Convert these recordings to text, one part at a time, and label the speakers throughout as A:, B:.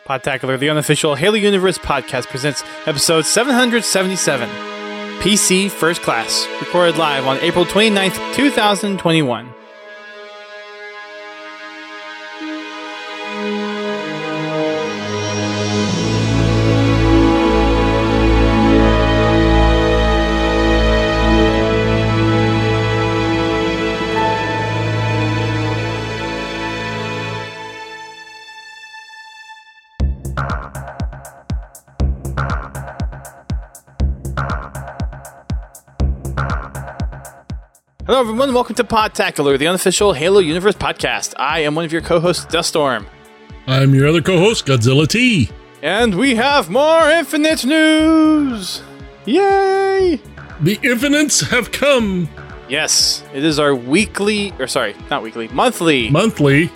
A: Podtacular, the unofficial Halo Universe podcast, presents episode 777, PC First Class, recorded live on April 29th, 2021. Hello everyone, welcome to Podtacular, the unofficial Halo Universe podcast. I am one of your co-hosts, Duststorm.
B: I'm your other co-host, Godzilla T.
A: And we have more Infinite news! Yay!
B: The Infinites have come!
A: Yes, it is our monthly.
B: Monthly.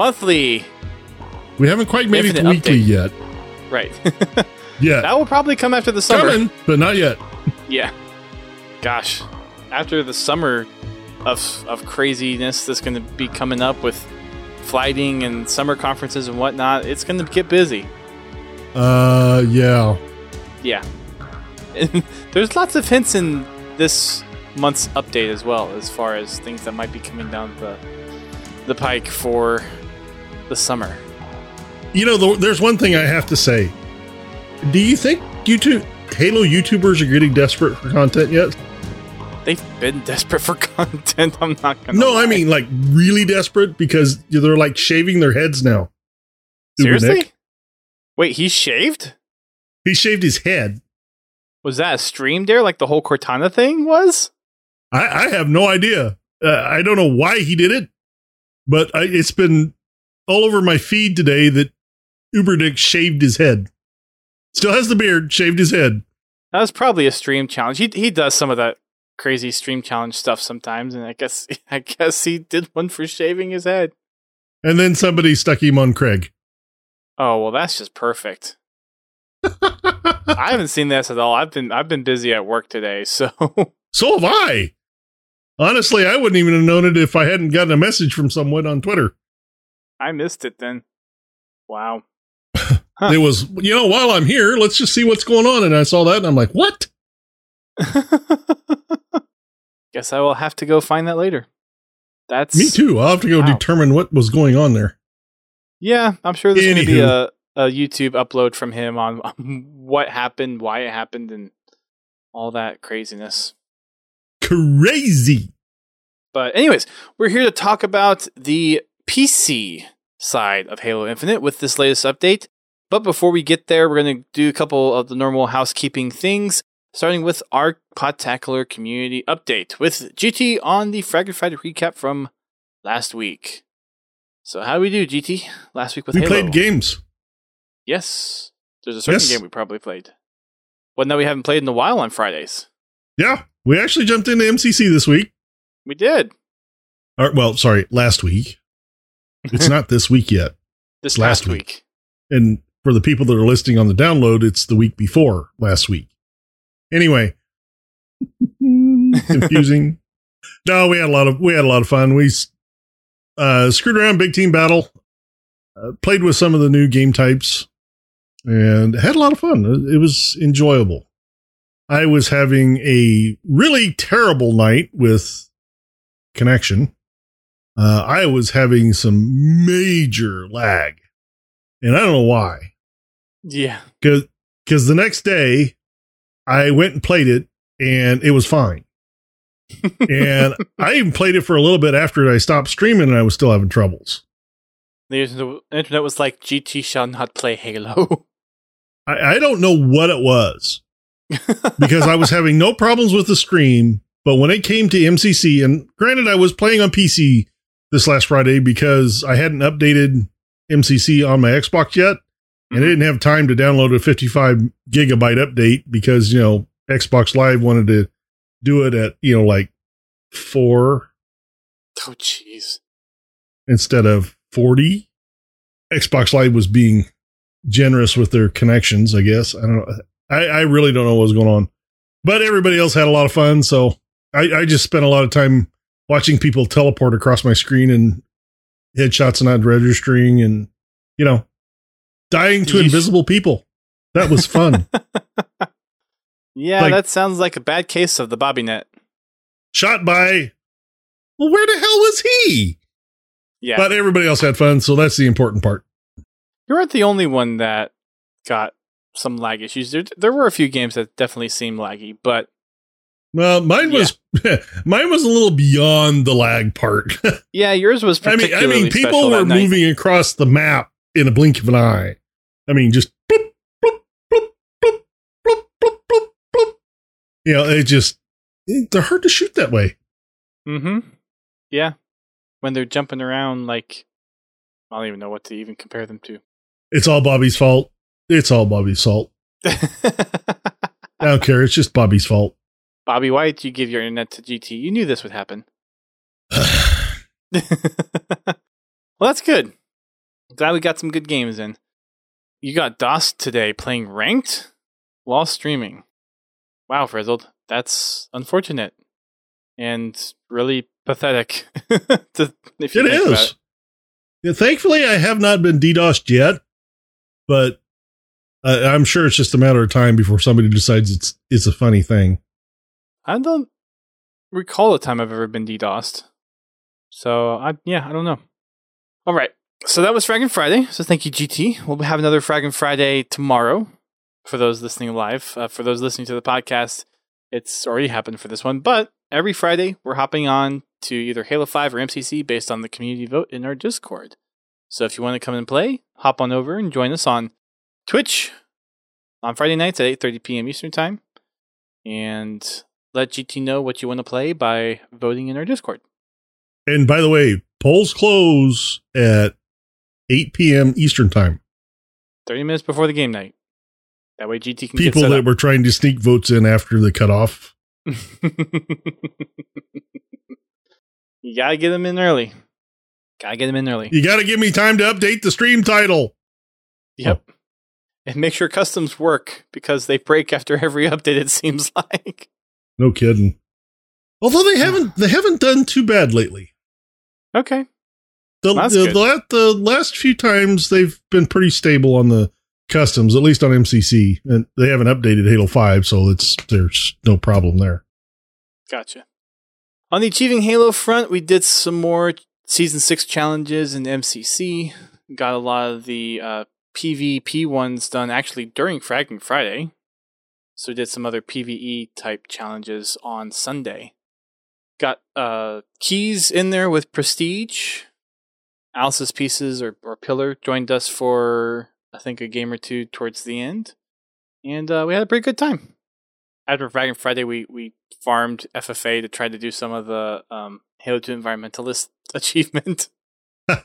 B: We haven't quite made it to weekly yet.
A: Right.
B: Yeah.
A: That will probably come after the summer.
B: Coming, but not yet.
A: Yeah. Gosh. After the summer of craziness that's going to be coming up with flighting and summer conferences and whatnot, it's going to get busy.
B: Yeah.
A: Yeah. And there's lots of hints in this month's update as well, as far as things that might be coming down the pike for the summer.
B: You know, there's one thing I have to say. Do you think Halo YouTubers are getting desperate for content yet?
A: They've been desperate for content. I'm not gonna.
B: No,
A: lie.
B: I mean like really desperate because they're like shaving their heads now.
A: Seriously? Wait, he shaved?
B: He shaved his head.
A: Was that a stream there, like the whole Cortana thing was?
B: I have no idea. I don't know why he did it, but it's been all over my feed today that Uberdick shaved his head. Still has the beard, shaved his head.
A: That was probably a stream challenge. He does some of that crazy stream challenge stuff sometimes, and I guess he did one for shaving his head.
B: And then somebody stuck him on Craig.
A: Oh well, that's just perfect. I haven't seen this at all. I've been busy at work today, so
B: have I. Honestly, I wouldn't even have known it if I hadn't gotten a message from someone on Twitter.
A: I missed it then. Wow.
B: It was, while I'm here, let's just see what's going on. And I saw that and I'm like, what?
A: Guess I will have to go find that later. That's
B: me too. I'll have to go determine what was going on there.
A: Yeah, I'm sure there's going to be a YouTube upload from him on what happened, why it happened, and all that craziness.
B: Crazy.
A: But anyways, we're here to talk about the PC side of Halo Infinite with this latest update. But before we get there, we're going to do a couple of the normal housekeeping things, starting with our Podtacular community update with GT on the Fragment Fighter recap from last week. So how do we do, GT, last week with Halo?
B: We played games.
A: Yes. There's a certain game we probably played. One that we haven't played in a while on Fridays.
B: Yeah. We actually jumped into MCC this week.
A: We did.
B: Last week. It's not this week yet.
A: This last week.
B: And for the people that are listening on the download, it's the week before last week. Anyway. Confusing. No, we had a lot of fun. We screwed around big team battle. Played with some of the new game types and had a lot of fun. It was enjoyable. I was having a really terrible night with connection. I was having some major lag, and I don't know why.
A: Yeah.
B: Because the next day I went and played it and it was fine. And I even played it for a little bit after I stopped streaming and I was still having troubles.
A: The internet was like, GT shall not play Halo.
B: I don't know what it was. Because I was having no problems with the stream, but when it came to MCC, and granted I was playing on PC this last Friday because I hadn't updated MCC on my Xbox yet, and I didn't have time to download a 55 gigabyte update because, Xbox Live wanted to do it at, like 4.
A: Oh, jeez.
B: Instead of 40. Xbox Live was being generous with their connections, I guess. I don't know. I really don't know what was going on, but everybody else had a lot of fun. So I just spent a lot of time watching people teleport across my screen and headshots not registering and, dying to invisible people. That was fun.
A: Yeah, that sounds like a bad case of the Bobbynet.
B: Shot by... Well, where the hell was he?
A: Yeah.
B: But everybody else had fun, so that's the important part.
A: You weren't the only one that got some lag issues. There were a few games that definitely seemed laggy, but...
B: Well, mine was a little beyond the lag part.
A: Yeah, yours was particularly
B: people were moving across the map in a blink of an eye. I mean, just bloop, bloop, bloop, bloop, bloop, bloop, bloop, bloop. You know, they're hard to shoot that way.
A: Mm-hmm. Yeah. When they're jumping around, like, I don't even know what to even compare them to.
B: It's all Bobby's fault. It's all Bobby's fault. I don't care. It's just Bobby's fault.
A: Bobby, why did you give your internet to GT? You knew this would happen. Well, that's good. Glad we got some good games in. You got DOS today playing ranked while streaming. Wow, Frizzled. That's unfortunate. And really pathetic. It
B: is. Yeah, thankfully, I have not been DDoSed yet, but I'm sure it's just a matter of time before somebody decides it's a funny thing.
A: I don't recall a time I've ever been DDoSed. So, I don't know. All right. So that was Fraggin' Friday. So thank you, GT. We'll have another Fraggin' Friday tomorrow for those listening live. For those listening to the podcast, it's already happened for this one. But every Friday, we're hopping on to either Halo 5 or MCC based on the community vote in our Discord. So if you want to come and play, hop on over and join us on Twitch on Friday nights at 8:30 p.m. Eastern Time. And let GT know what you want to play by voting in our Discord.
B: And by the way, polls close at 8 p.m. Eastern Time.
A: 30 minutes before the game night. That way GT can
B: people
A: get set
B: that
A: up.
B: were trying to sneak votes in after the cutoff.
A: You gotta get them in early.
B: You gotta give me time to update the stream title.
A: Yep. Oh. And make sure customs work, because they break after every update, it seems like.
B: No kidding. Although they haven't done too bad lately.
A: Okay.
B: The last few times they've been pretty stable on the customs, at least on MCC, and they haven't updated Halo 5, so there's no problem there.
A: Gotcha. On the Achieving Halo front, we did some more Season 6 challenges in MCC. Got a lot of the PvP ones done actually during Fragging Friday. So we did some other PvE type challenges on Sunday. Got Keys in there with Prestige. Alice's Pieces or Pillar joined us for, I think, a game or two towards the end. And we had a pretty good time. After Fragging Friday, we farmed FFA to try to do some of the Halo 2 Environmentalist achievement. We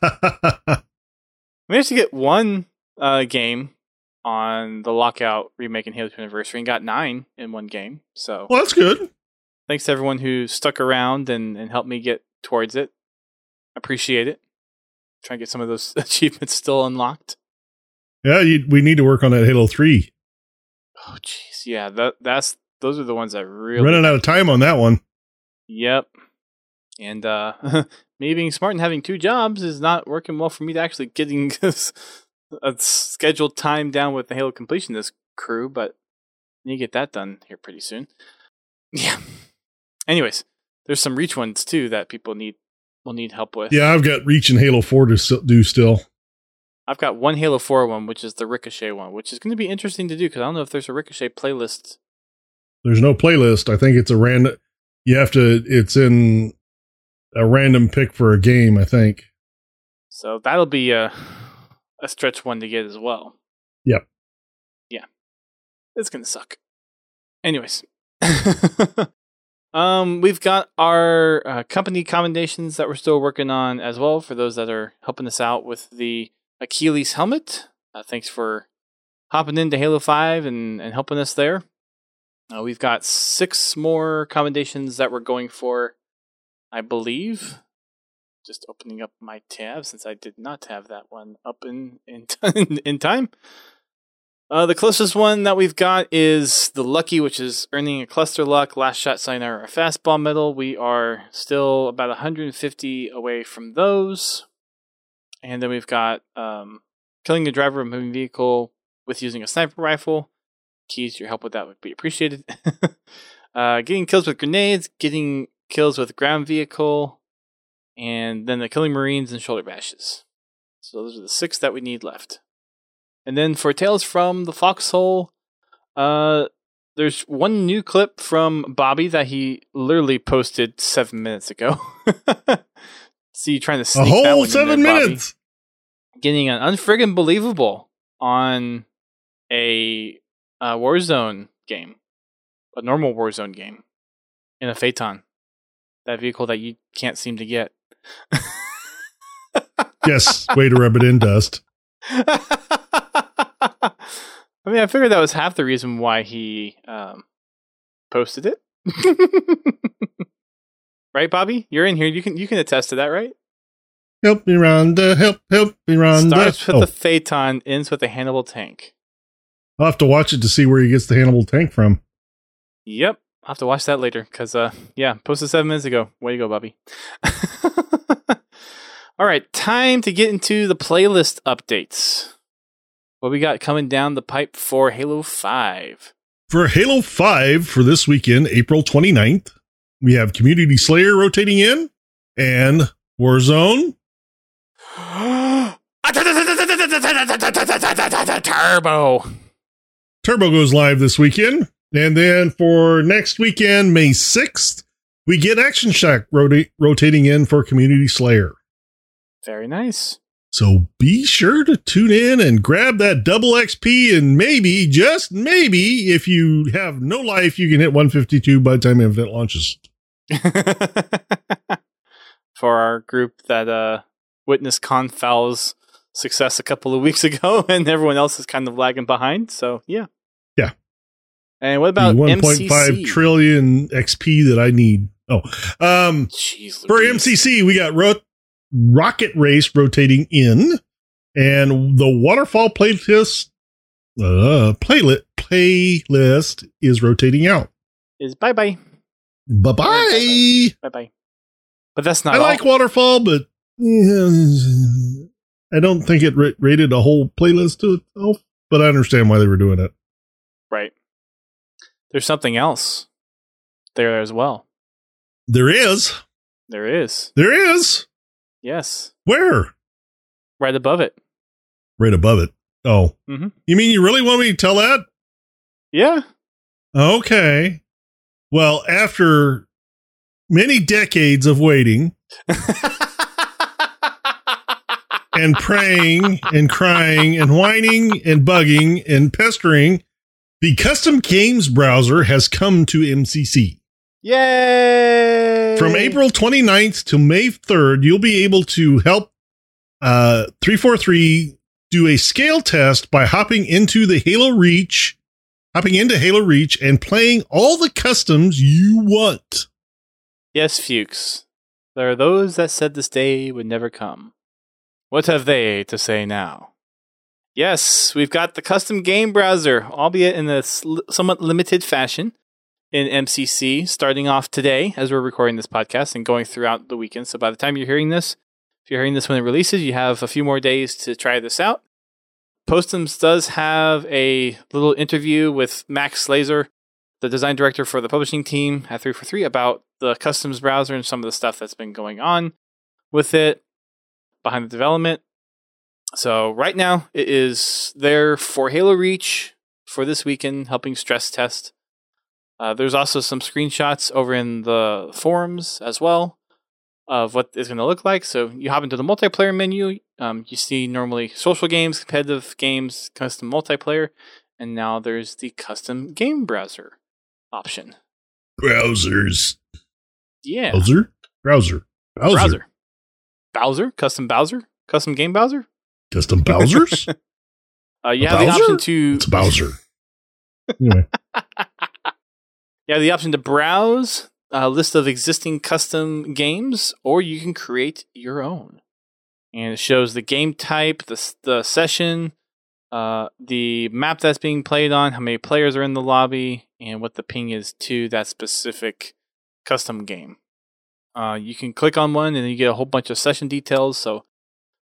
A: managed to get one game on the Lockout remake in Halo 2 Anniversary and got 9 in one game. So,
B: well, that's good.
A: Thanks to everyone who stuck around and helped me get towards it. Appreciate it. Try and get some of those achievements still unlocked.
B: Yeah, we need to work on that Halo 3.
A: Oh, jeez. Yeah, those are the ones that really...
B: Running out of time on that one.
A: Yep. And me being smart and having 2 jobs is not working well for me to actually getting a scheduled time down with the Halo Completionist crew, but you get that done here pretty soon. Yeah. Anyways, there's some Reach ones too that people will need help with.
B: Yeah, I've got Reach and Halo 4 to do still.
A: I've got one Halo 4 one, which is the Ricochet one, which is going to be interesting to do because I don't know if there's a Ricochet playlist.
B: There's no playlist. I think it's a random. It's in a random pick for a game, I think.
A: So that'll be a stretch one to get as well.
B: Yep.
A: Yeah. It's going to suck. Anyways. We've got our company commendations that we're still working on as well for those that are helping us out with the Achilles helmet. Thanks for hopping into Halo 5 and helping us there. We've got 6 more commendations that we're going for, I believe. Just opening up my tab since I did not have that one up in time. The closest one that we've got is the Lucky, which is earning a cluster luck, last shot sayonara, or fastball medal. We are still about 150 away from those. And then we've got killing the driver of a moving vehicle with using a sniper rifle. Keys, your help with that would be appreciated. Getting kills with grenades, getting kills with ground vehicle, and then the killing Marines and shoulder bashes. So those are the 6 that we need left. And then for Tales from the Foxhole, there's one new clip from Bobby that he literally posted 7 minutes ago. See, trying to sneak
B: a whole
A: that one
B: 7
A: in there,
B: minutes.
A: Bobby. Getting an unfriggin' believable on a Warzone game, a normal Warzone game, in a Phaeton, that vehicle that you can't seem to get.
B: Yes, way to rub it in, Dust.
A: I mean, I figured that was half the reason why he posted it. Right, Bobby? You're in here. You can attest to that, right?
B: Help me, Rhonda. Help me, Rhonda.
A: Starts with the Phaeton, ends with a Hannibal tank.
B: I'll have to watch it to see where he gets the Hannibal tank from.
A: Yep. I'll have to watch that later, because, posted 7 minutes ago. Way to go, Bobby. All right, time to get into the playlist updates. What we got coming down the pipe for Halo 5?
B: For Halo 5 for this weekend, April 29th, we have Community Slayer rotating in and Warzone. Turbo goes live this weekend. And then for next weekend, May 6th, we get Action Shack rotating in for Community Slayer.
A: Very nice.
B: So be sure to tune in and grab that double XP, and maybe, just maybe, if you have no life, you can hit 152 by the time the event launches.
A: For our group that witnessed Confow's success a couple of weeks ago, and everyone else is kind of lagging behind. So, yeah.
B: Yeah.
A: And what about
B: 1.5 trillion XP that I need?
A: Jeez,
B: for MCC, we got Rocket Race rotating in, and the Waterfall playlist is rotating out.
A: Is bye-bye.
B: Bye-bye.
A: Bye-bye. But that's not
B: I
A: all.
B: like Waterfall, but I don't think it rated a whole playlist to itself, but I understand why they were doing it.
A: Right. There's something else there as well.
B: There is.
A: There is.
B: There is.
A: Yes.
B: Where?
A: Right above it.
B: Right above it. Oh.
A: Mm-hmm.
B: You mean you really want me to tell that?
A: Yeah.
B: Okay. Well, after many decades of waiting and praying and crying and whining and bugging and pestering, the custom games browser has come to MCC.
A: Yay!
B: From April 29th to May 3rd, you'll be able to help 343 do a scale test by hopping into Halo Reach and playing all the customs you want.
A: Yes, Fuchs. There are those that said this day would never come. What have they to say now? Yes, we've got the custom game browser, albeit in a somewhat limited fashion, in MCC, starting off today as we're recording this podcast and going throughout the weekend. So by the time you're hearing this, if you're hearing this when it releases, you have a few more days to try this out. Postums does have a little interview with Max Slazer, the design director for the publishing team at 343, about the customs browser and some of the stuff that's been going on with it behind the development. So right now it is there for Halo Reach for this weekend, helping stress test. There's also some screenshots over in the forums as well of what it's going to look like. So you hop into the multiplayer menu. You see normally social games, competitive games, custom multiplayer, and now there's the custom game browser option.
B: Browsers.
A: Yeah.
B: Browser.
A: Bowser. Custom Bowser. Custom game Bowser.
B: Custom Bowsers?
A: You have the option to...
B: It's Bowser. Anyway.
A: You have the option to browse a list of existing custom games, or you can create your own. And it shows the game type, the session, the map that's being played on, how many players are in the lobby, and what the ping is to that specific custom game. You can click on one and you get a whole bunch of session details. So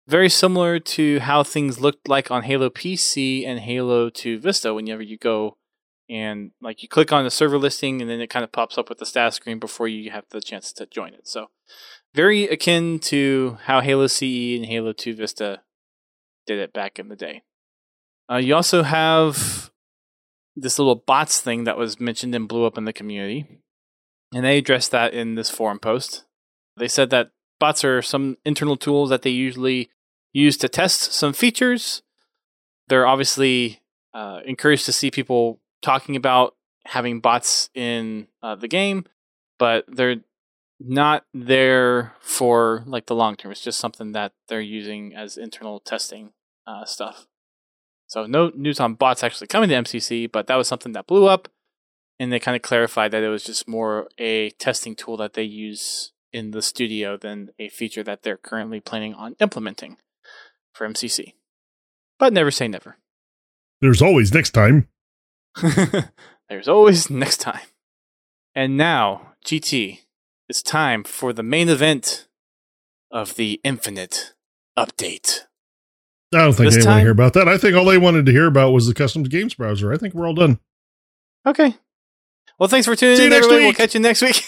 A: very similar to how things looked like on Halo PC and Halo 2 Vista whenever you go and like you click on the server listing and then it kind of pops up with the status screen before you have the chance to join it. So very akin to how Halo CE and Halo 2 Vista did it back in the day. You also have this little bots thing that was mentioned and blew up in the community. And they addressed that in this forum post. They said that bots are some internal tools that they usually use to test some features. They're obviously encouraged to see people talking about having bots in the game, but they're not there for like the long term. It's just something that they're using as internal testing stuff. So no news on bots actually coming to MCC, but that was something that blew up, and they kind of clarified that it was just more a testing tool that they use in the studio than a feature that they're currently planning on implementing for MCC. But never say never.
B: There's always next time.
A: There's always next time. And now, GT, it's time for the main event of the Infinite update.
B: I don't think they want to hear about that. I think all they wanted to hear about was the custom games browser. I think we're all done.
A: Okay. Well, thanks for tuning in, everybody. We'll catch you next week.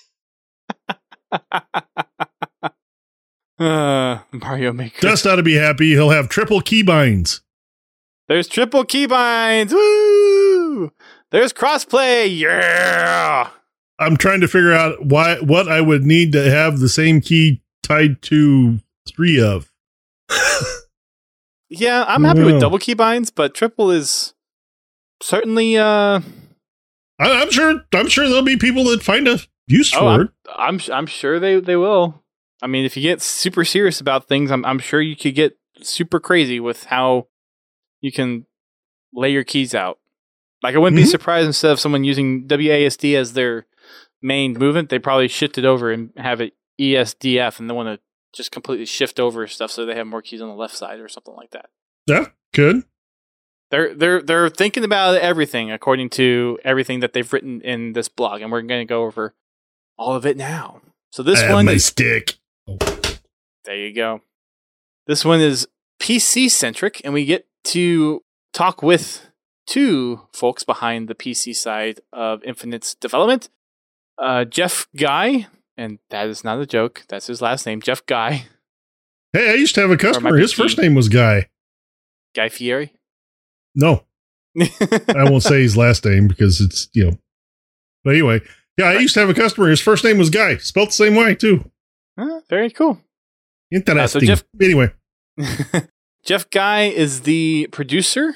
A: Mario Maker.
B: Just ought to be happy. He'll have triple keybinds.
A: There's triple keybinds. Woo! There's crossplay. Yeah.
B: I'm trying to figure out what I would need to have the same key tied to 3 of.
A: Yeah, I'm happy with double keybinds, but triple is certainly. I'm
B: sure there'll be people that find a use for it.
A: I'm sure they will. I mean, if you get super serious about things, I'm sure you could get super crazy with how you can lay your keys out. Like, I wouldn't be surprised instead of someone using WASD as their main movement, they probably shift it over and have it ESDF, and they want to just completely shift over stuff so they have more keys on the left side or something like that.
B: Yeah, good.
A: They're thinking about everything according to everything that they've written in this blog, and we're going to go over all of it now. So this one,
B: my stick.
A: There you go. This one is PC centric, and we get to talk with 2 folks behind the PC side of Infinite's development. Jeff Guy, and that is not a joke. That's his last name, Jeff Guy.
B: Hey, I used to have a customer. His first name was Guy.
A: Guy Fieri?
B: No. I won't say his last name because it's, But anyway, yeah, I used to have a customer. His first name was Guy. Spelled the same way, too.
A: Very cool.
B: Interesting. Anyway.
A: Jeff Guy is the producer,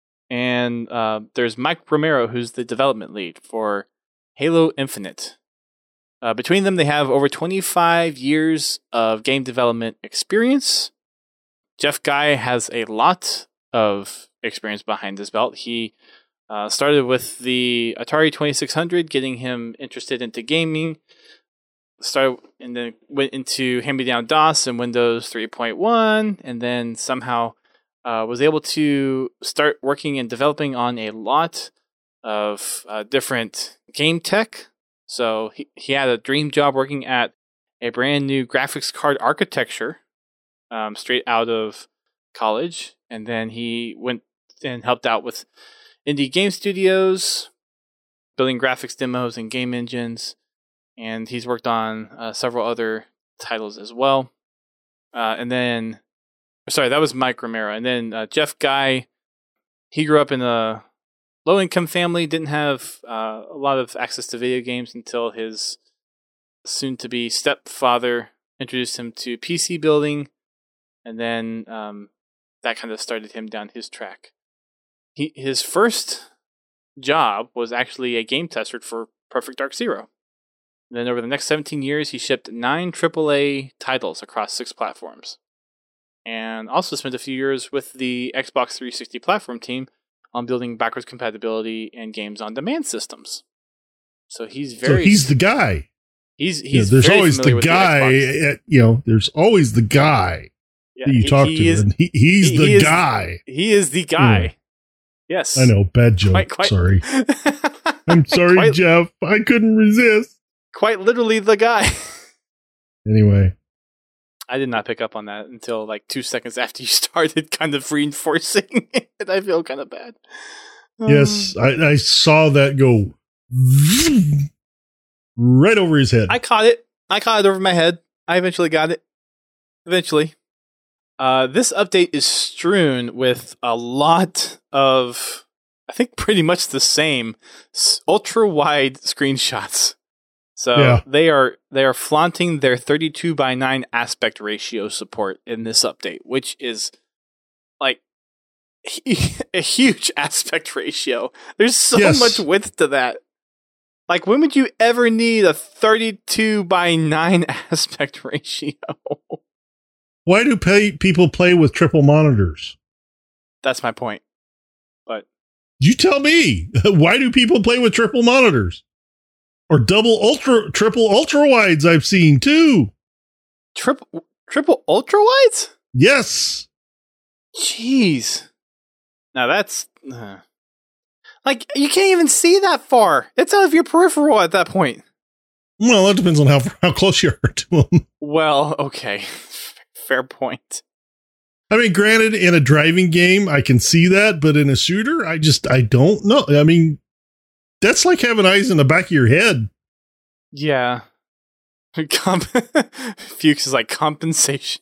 A: and there's Mike Romero, who's the development lead for Halo Infinite. Between them, they have over 25 years of game development experience. Jeff Guy has a lot of experience behind his belt. He started with the Atari 2600, getting him interested into gaming. Started and then went into hand-me-down DOS and Windows 3.1, and then somehow was able to start working and developing on a lot of different game tech. So he had a dream job working at a brand new graphics card architecture straight out of college. And then he went and helped out with indie game studios, building graphics demos and game engines. And he's worked on several other titles as well. And then, sorry, that was Mike Romero. And then Jeff Guy, he grew up in a low-income family, didn't have a lot of access to video games until his soon-to-be stepfather introduced him to PC building, and then that kind of started him down his track. His first job was actually a game tester for Perfect Dark Zero. And then over the next 17 years, he shipped 9 AAA titles across 6 platforms, and also spent a few years with the Xbox 360 platform team on building backwards compatibility and games on demand systems. So he's
B: the guy.
A: He's
B: there's
A: very
B: always the guy. There's always the guy that you talk to. And he's the guy.
A: He is the guy. Yeah. Yes,
B: I know. Bad joke. Sorry. I'm sorry, Jeff. I couldn't resist.
A: Quite literally the guy.
B: Anyway.
A: I did not pick up on that until like 2 seconds after you started kind of reinforcing it. I feel kind of bad.
B: Yes, I saw that go right over his head.
A: I caught it. I caught it over my head. I eventually got it. Eventually. This update is strewn with a lot of, I think pretty much the same ultra-wide screenshots. So they are flaunting their 32:9 aspect ratio support in this update, which is like a huge aspect ratio. There's so much width to that. Like, when would you ever need a 32:9 aspect ratio?
B: Why do people play with triple monitors?
A: That's my point. But
B: you tell me, why do people play with triple monitors? Or triple ultra wides I've seen too.
A: Triple ultra wides?
B: Yes.
A: Jeez. Now that's like, you can't even see that far. It's out of your peripheral at that point.
B: Well, that depends on how close you are to them.
A: Well, okay. Fair point.
B: I mean, granted, in a driving game, I can see that, but in a shooter, I don't know. I mean, that's like having eyes in the back of your head.
A: Yeah. Fuchs is like compensation.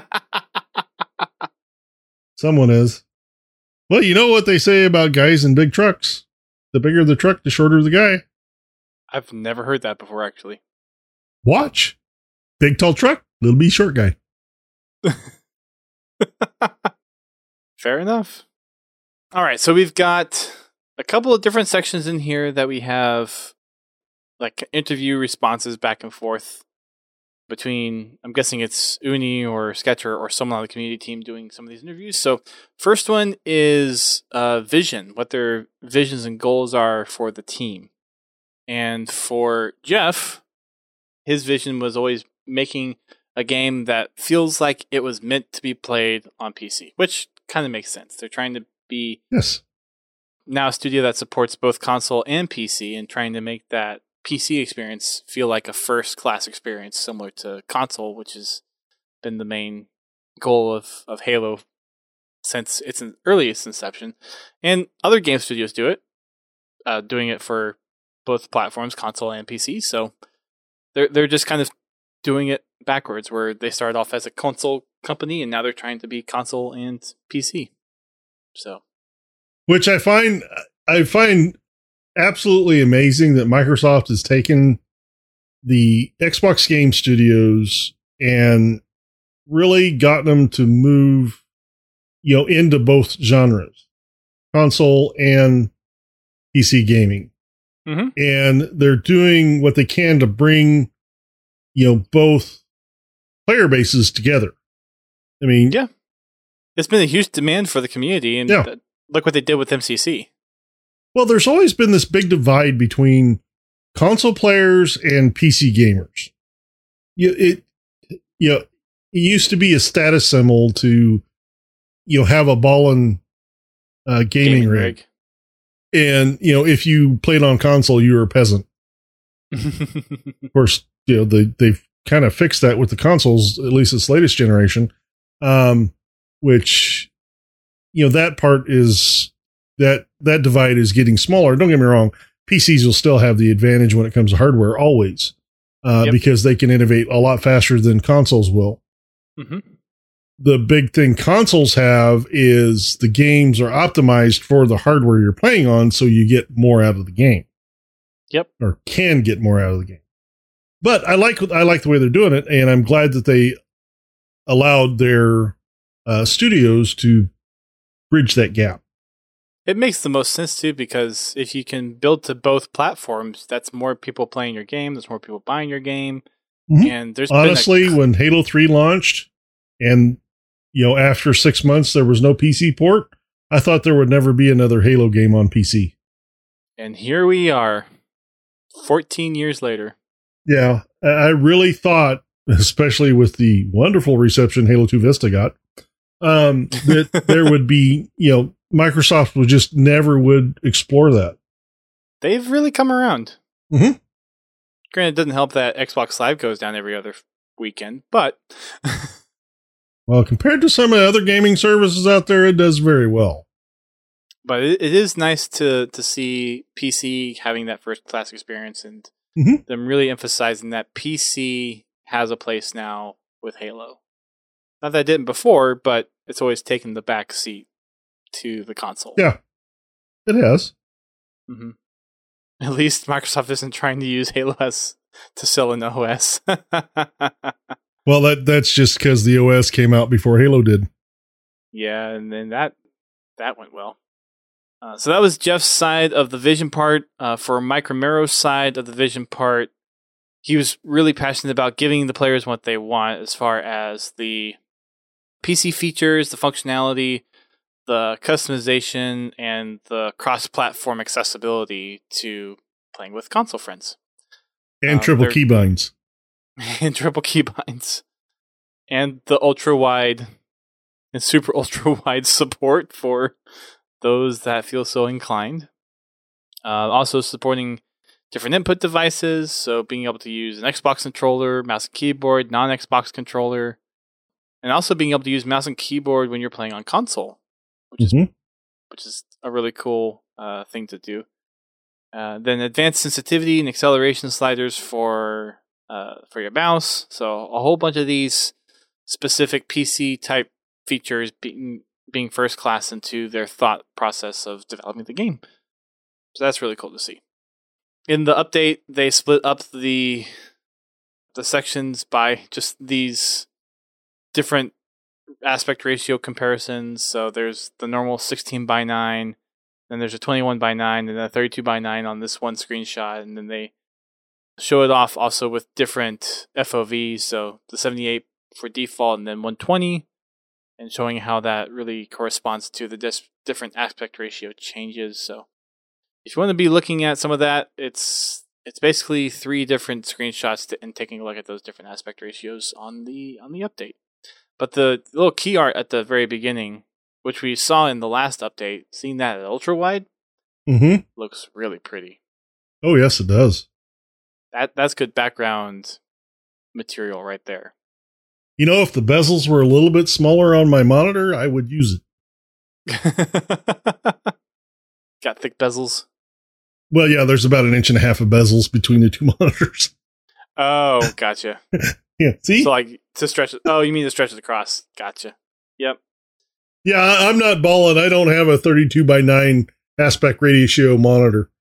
B: Someone is. Well, you know what they say about guys in big trucks. The bigger the truck, the shorter the guy.
A: I've never heard that before, actually.
B: Watch. Big, tall truck, little bitty short guy.
A: Fair enough. All right, so we've got a couple of different sections in here that we have like interview responses back and forth between, I'm guessing it's Uni or Sketcher or someone on the community team doing some of these interviews. So first one is vision, what their visions and goals are for the team. And for Jeff, his vision was always making a game that feels like it was meant to be played on PC, which kind of makes sense. They're trying to be now a studio that supports both console and PC and trying to make that PC experience feel like a first-class experience similar to console, which has been the main goal of Halo since its earliest inception. And other game studios do it, doing it for both platforms, console and PC. So they're just kind of doing it backwards, where they started off as a console company and now they're trying to be console and PC. So,
B: which I find absolutely amazing that Microsoft has taken the Xbox game studios and really gotten them to move, into both genres, console and PC gaming.
A: Mm-hmm.
B: And they're doing what they can to bring, both player bases together. I mean,
A: yeah, it's been a huge demand for the community, and look what they did with MCC.
B: Well, there's always been this big divide between console players and PC gamers. It used to be a status symbol to, have a ballin' gaming rig. And, if you played on console, you were a peasant. Of course, they've kind of fixed that with the consoles, at least this latest generation, which, that part is that divide is getting smaller. Don't get me wrong. PCs will still have the advantage when it comes to hardware always, because they can innovate a lot faster than consoles will.
A: Mm-hmm.
B: The big thing consoles have is the games are optimized for the hardware you're playing on, so you get more out of the game.
A: Yep.
B: Or can get more out of the game. But I like the way they're doing it, and I'm glad that they allowed their studios to bridge that gap.
A: It makes the most sense too, because if you can build to both platforms, that's more people playing your game, there's more people buying your game. Mm-hmm. And there's
B: honestly, when Halo 3 launched and after 6 months there was no PC port, I thought there would never be another Halo game on PC.
A: And here we are, 14 years later.
B: Yeah, I really thought, especially with the wonderful reception Halo 2 Vista got, that there would be, Microsoft would just never would explore that.
A: They've really come around.
B: Mm-hmm.
A: Granted, it doesn't help that Xbox Live goes down every other weekend, but
B: Well, compared to some of the other gaming services out there, it does very well.
A: but it is nice to see PC having that first class experience and them really emphasizing that PC has a place now with Halo. Not that it didn't before, but it's always taken the back seat to the console.
B: Yeah, it has.
A: Mm-hmm. At least Microsoft isn't trying to use Halo S to sell an OS.
B: Well, that's just because the OS came out before Halo did.
A: Yeah, and then that went well. So that was Jeff's side of the vision part. For Mike Romero's side of the vision part, he was really passionate about giving the players what they want as far as the PC features, the functionality, the customization, and the cross-platform accessibility to playing with console friends.
B: And triple keybinds.
A: And triple keybinds. And the ultra-wide and super ultra-wide support for those that feel so inclined. Also supporting different input devices, so being able to use an Xbox controller, mouse and keyboard, non-Xbox controller, and also being able to use mouse and keyboard when you're playing on console, which is a really cool thing to do. Then advanced sensitivity and acceleration sliders for your mouse. So a whole bunch of these specific PC type features being first class into their thought process of developing the game. So that's really cool to see. In the update, they split up the sections by just these different aspect ratio comparisons. So there's the normal 16:9, then there's a 21:9, and then a 32:9 on this one screenshot, and then they show it off also with different FOVs. So the 78 for default, and then 120, and showing how that really corresponds to the different aspect ratio changes. So if you want to be looking at some of that, it's basically 3 different screenshots and taking a look at those different aspect ratios on the update. But the little key art at the very beginning, which we saw in the last update, seeing that at ultra wide, looks really pretty.
B: Oh yes, it does.
A: That's good background material right there.
B: You know, if the bezels were a little bit smaller on my monitor, I would use it.
A: Got thick bezels.
B: Well, yeah, there's about 1.5 inches of bezels between the 2 monitors.
A: Oh, gotcha.
B: Yeah, see?
A: So like to stretch it. Oh, you mean to stretch it across. Gotcha. Yep.
B: Yeah, I'm not balling. I don't have a 32:9 aspect ratio monitor.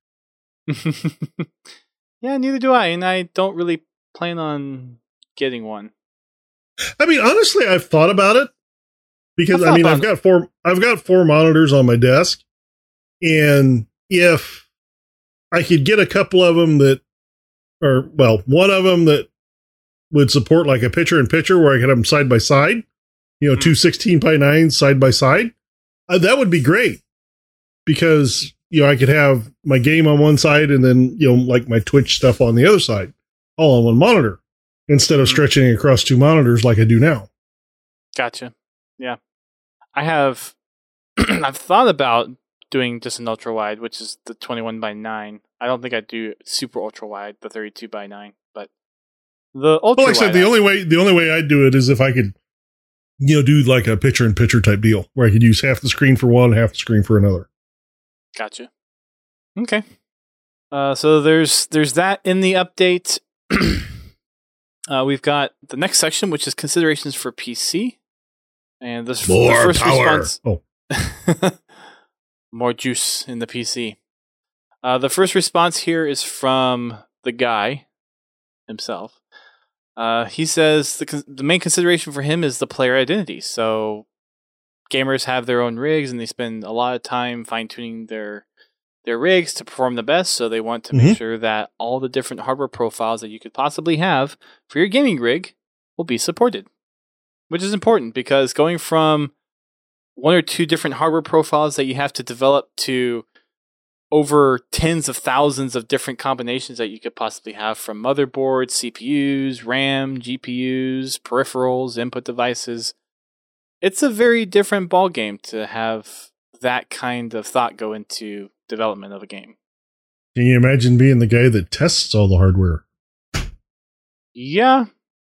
A: Yeah, neither do I, and I don't really plan on getting one.
B: I mean, honestly, I've thought about it because I've got 4 monitors on my desk, and if I could get a couple of them one of them that would support like a picture-in-picture where I could have them side by side, 2 16:9 side by side, that would be great because I could have my game on one side and then like my Twitch stuff on the other side, all on one monitor, instead of stretching it across 2 monitors like I do now.
A: Gotcha. Yeah. I've thought about doing just an ultra wide, which is the 21:9. I don't think I'd do super ultra wide, the 32:9, but the ultra wide.
B: Like I said, the only way I'd do it is if I could, do like a picture-in-picture type deal where I could use half the screen for one, half the screen for another.
A: Gotcha. Okay. So there's that in the update. We've got the next section, which is considerations for PC, and the first
B: power.
A: Response. Oh. More juice in the PC. The first response here is from the guy himself. He says the main consideration for him is the player identity. So gamers have their own rigs, and they spend a lot of time fine-tuning their rigs to perform the best. So they want to make sure that all the different hardware profiles that you could possibly have for your gaming rig will be supported, which is important because going from 1 or 2 different hardware profiles that you have to develop to over tens of thousands of different combinations that you could possibly have from motherboards, CPUs, RAM, GPUs, peripherals, input devices. It's a very different ballgame to have that kind of thought go into development of a game.
B: Can you imagine being the guy that tests all the hardware?
A: Yeah.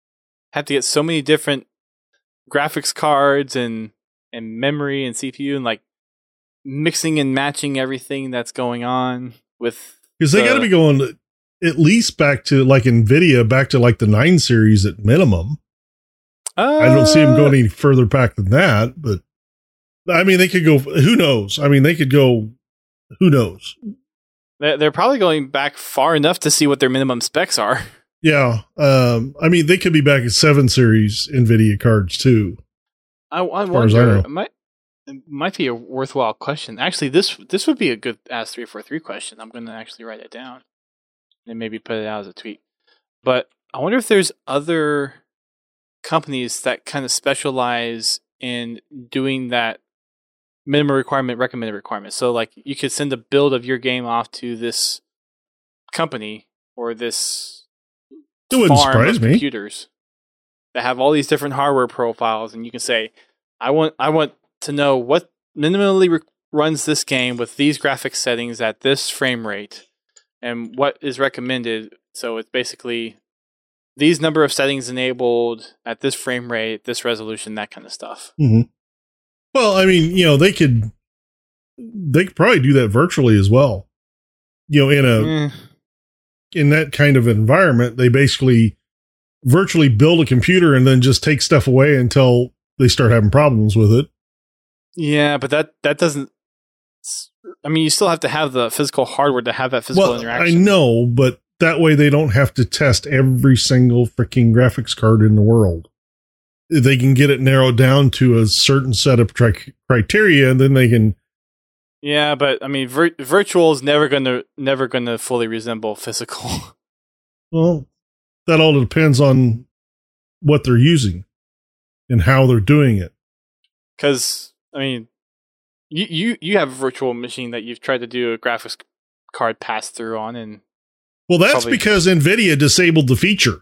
A: have to get so many different graphics cards and memory and CPU and like mixing and matching everything that's going on with,
B: because they got to be going at least back to like NVIDIA, back to like the 9 series at minimum. I don't see them going any further back than that, but I mean, they could go, who knows? I mean, they could go, who knows?
A: They're probably going back far enough to see what their minimum specs are.
B: Yeah. I mean, they could be back at 7 series NVIDIA cards too.
A: I wonder, it might be a worthwhile question. Actually, this would be a good Ask 343 question. I'm going to actually write it down and maybe put it out as a tweet. But I wonder if there's other companies that kind of specialize in doing that minimum requirement, recommended requirement. So like you could send a build of your game off to this company or this
B: it wouldn't
A: farm
B: surprise
A: of
B: me.
A: computers that have all these different hardware profiles, and you can say, I want to know what minimally runs this game with these graphics settings at this frame rate and what is recommended. So it's basically these number of settings enabled at this frame rate, this resolution, that kind of stuff.
B: Mm-hmm. Well, I mean, they could probably do that virtually as well. In that kind of environment, they basically virtually build a computer and then just take stuff away until they start having problems with it.
A: Yeah, but that doesn't. I mean, you still have to have the physical hardware to have that physical interaction.
B: I know, but that way they don't have to test every single freaking graphics card in the world. They can get it narrowed down to a certain set of criteria, and then they can.
A: Yeah, but I mean, virtual is never gonna fully resemble physical.
B: Well, that all depends on what they're using and how they're doing it.
A: Because I mean, you have a virtual machine that you've tried to do a graphics card pass through on, and
B: well, that's because NVIDIA disabled the feature.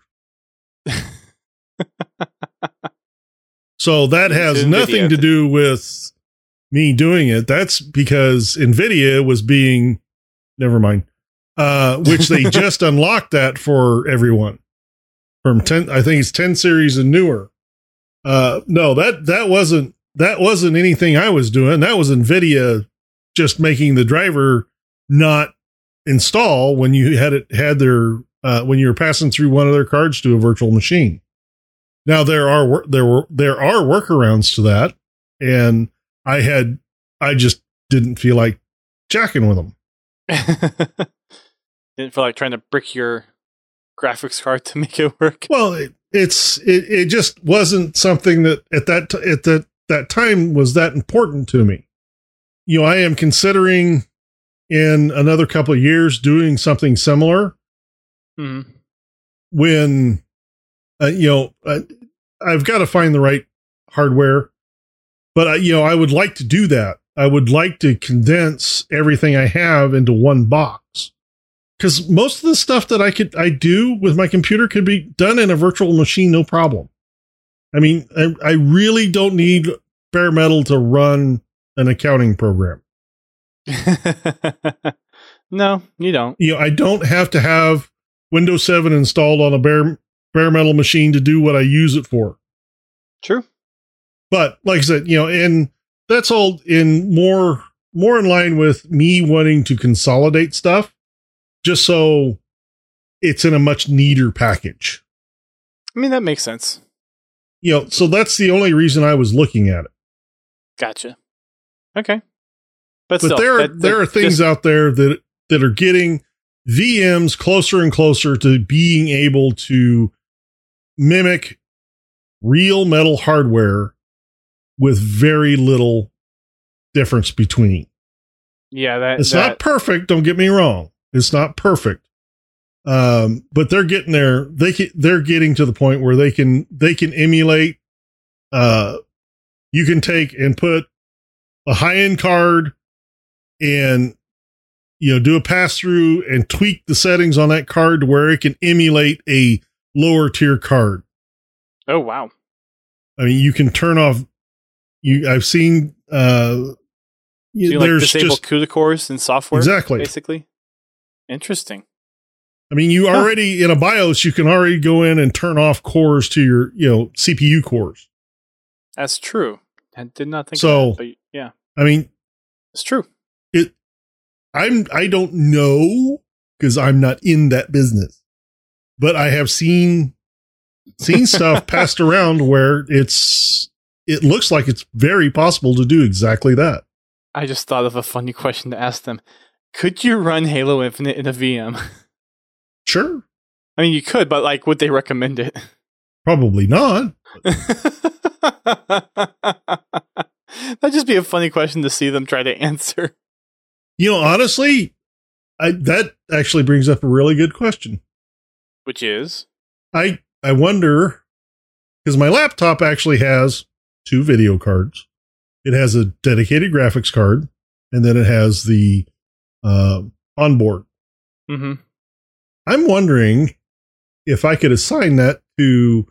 B: So that has nothing to do with me doing it. That's because NVIDIA was being, never mind, which they just unlocked that for everyone from 10. I think it's 10 series and newer. No, that wasn't anything I was doing. That was NVIDIA just making the driver not install when you when you were passing through one of their cards to a virtual machine. Now there are workarounds to that, and I just didn't feel like jacking with them.
A: Didn't feel like trying to brick your graphics card to make it work.
B: Well, it just wasn't something that at that time was that important to me. I am considering in another couple of years doing something similar.
A: Mm-hmm.
B: When I've got to find the right hardware, but I would like to do that. I would like to condense everything I have into one box, because most of the stuff that I do with my computer could be done in a virtual machine, no problem. I mean, I really don't need bare metal to run an accounting program.
A: No, you don't.
B: I don't have to have Windows 7 installed on a bare metal machine to do what I use it for.
A: True.
B: But like I said, and that's all in more in line with me wanting to consolidate stuff just so it's in a much neater package.
A: I mean, that makes sense.
B: So that's the only reason I was looking at it.
A: Gotcha. Okay. But
B: still, there are things out there that are getting VMs closer and closer to being able to mimic real metal hardware with very little difference between.
A: Yeah,
B: it's not perfect. Don't get me wrong. It's not perfect. But they're getting there. They're getting to the point where they can emulate. You can take and put a high-end card and do a pass through and tweak the settings on that card to where it can emulate a lower tier card.
A: Oh, wow.
B: I mean, you can turn off. I've seen.
A: So you
B: there's
A: disable CUDA cores in software.
B: Exactly.
A: Basically. Interesting.
B: I mean, you already in a BIOS, you can already go in and turn off cores to your, CPU cores.
A: That's true. I did not think
B: so.
A: of that, but yeah,
B: I mean,
A: it's true.
B: I don't know because I'm not in that business, but I have seen stuff passed around where it looks like it's very possible to do exactly that.
A: I just thought of a funny question to ask them. Could you run Halo Infinite in a VM?
B: Sure.
A: I mean, you could, but like, would they recommend it?
B: Probably not.
A: That'd just be a funny question to see them try to answer.
B: Honestly, that actually brings up a really good question.
A: Which is?
B: I wonder, because my laptop actually has 2 video cards. It has a dedicated graphics card, and then it has the onboard.
A: Mm-hmm.
B: I'm wondering if I could assign that to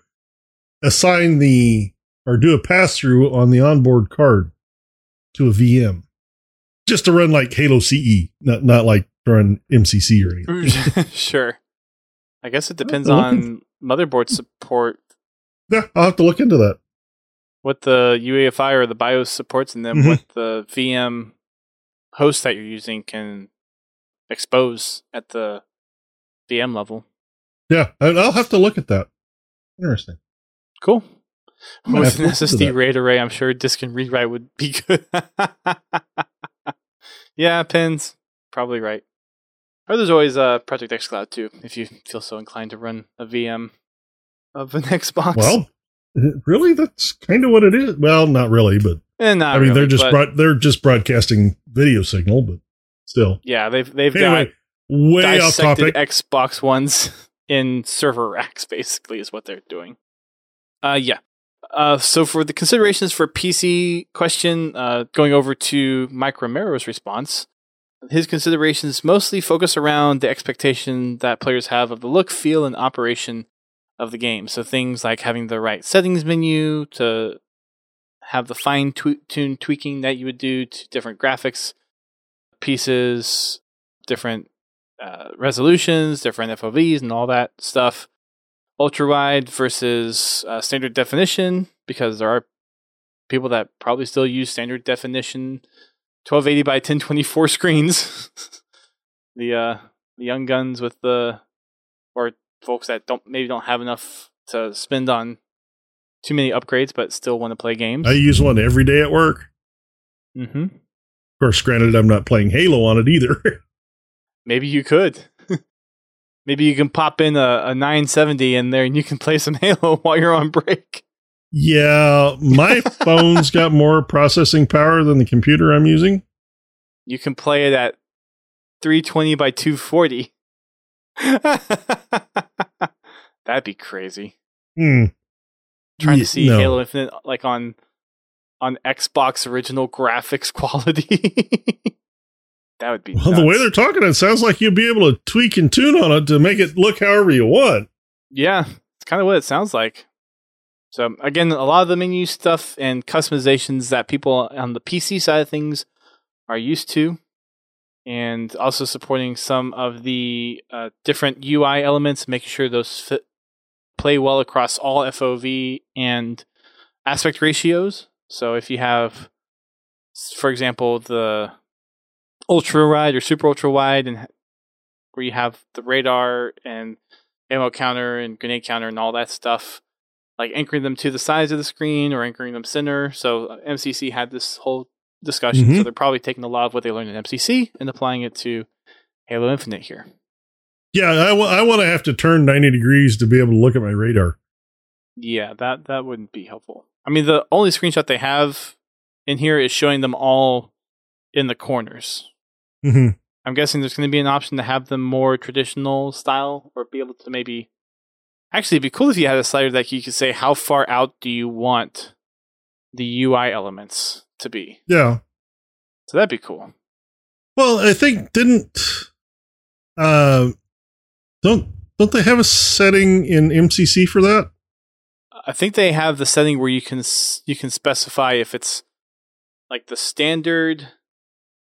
B: do a pass-through on the onboard card to a VM. Just to run like Halo CE, not like run MCC or anything.
A: Sure. I guess it depends on motherboard support.
B: Yeah, I'll have to look into that.
A: What the UEFI or the BIOS supports, and then what the VM host that you're using can expose at the VM level.
B: Yeah, I'll have to look at that. Interesting.
A: Cool. With an SSD RAID array, I'm sure disk and read write would be good. Yeah, pins. Probably right. Or there's always Project xCloud too, if you feel so inclined to run a VM of an Xbox.
B: Well, really, that's kind of what it is. Well, not really, but
A: not really,
B: they're just broadcasting video signal, but still.
A: Yeah, they've
B: got way off topic.
A: Xbox Ones in server racks, basically, is what they're doing. Yeah. So for the considerations for PC question, going over to Mike Romero's response, his considerations mostly focus around the expectation that players have of the look, feel, and operation of the game. So things like having the right settings menu to have the fine-tuned tweaking that you would do to different graphics pieces, different resolutions, different FOVs, and all that stuff. Ultra-wide versus standard definition, because there are people that probably still use standard definition 1280 by 1024 screens. The young guns or folks that don't have enough to spend on too many upgrades, but still want to play games.
B: I use one every day at work.
A: Mm-hmm.
B: Of course, granted, I'm not playing Halo on it either.
A: Maybe you could. Maybe you can pop in a 970 in there and you can play some Halo while you're on break.
B: Yeah, my phone's got more processing power than the computer I'm using.
A: You can play it at 320 by 240. That'd be crazy. Trying to see Halo Infinite like on Xbox original graphics quality. That would be nuts.
B: The way they're talking, it sounds like you'll be able to tweak and tune on it to make it look however you want.
A: Yeah, it's kind of what it sounds like. So again, a lot of the menu stuff and customizations that people on the PC side of things are used to, and also supporting some of the different UI elements, making sure those play well across all FOV and aspect ratios. So if you have, for example, the ultra wide or super ultra wide, and where you have the radar and ammo counter and grenade counter and all that stuff, like anchoring them to the sides of the screen or anchoring them center. So MCC had this whole discussion. So they're probably taking a lot of what they learned in MCC and applying it to Halo Infinite here.
B: Yeah, I want to have to turn 90 degrees to be able to look at my radar.
A: Yeah, that wouldn't be helpful. I mean, the only screenshot they have in here is showing them all in the corners.
B: Mm-hmm.
A: I'm guessing there's going to be an option to have them more traditional style, or be able to maybe... Actually, it'd be cool if you had a slider that you could say how far out do you want the UI elements to be.
B: Yeah.
A: So that'd be cool.
B: Well, I think don't they have a setting in MCC for that?
A: I think they have the setting where you can specify if it's like the standard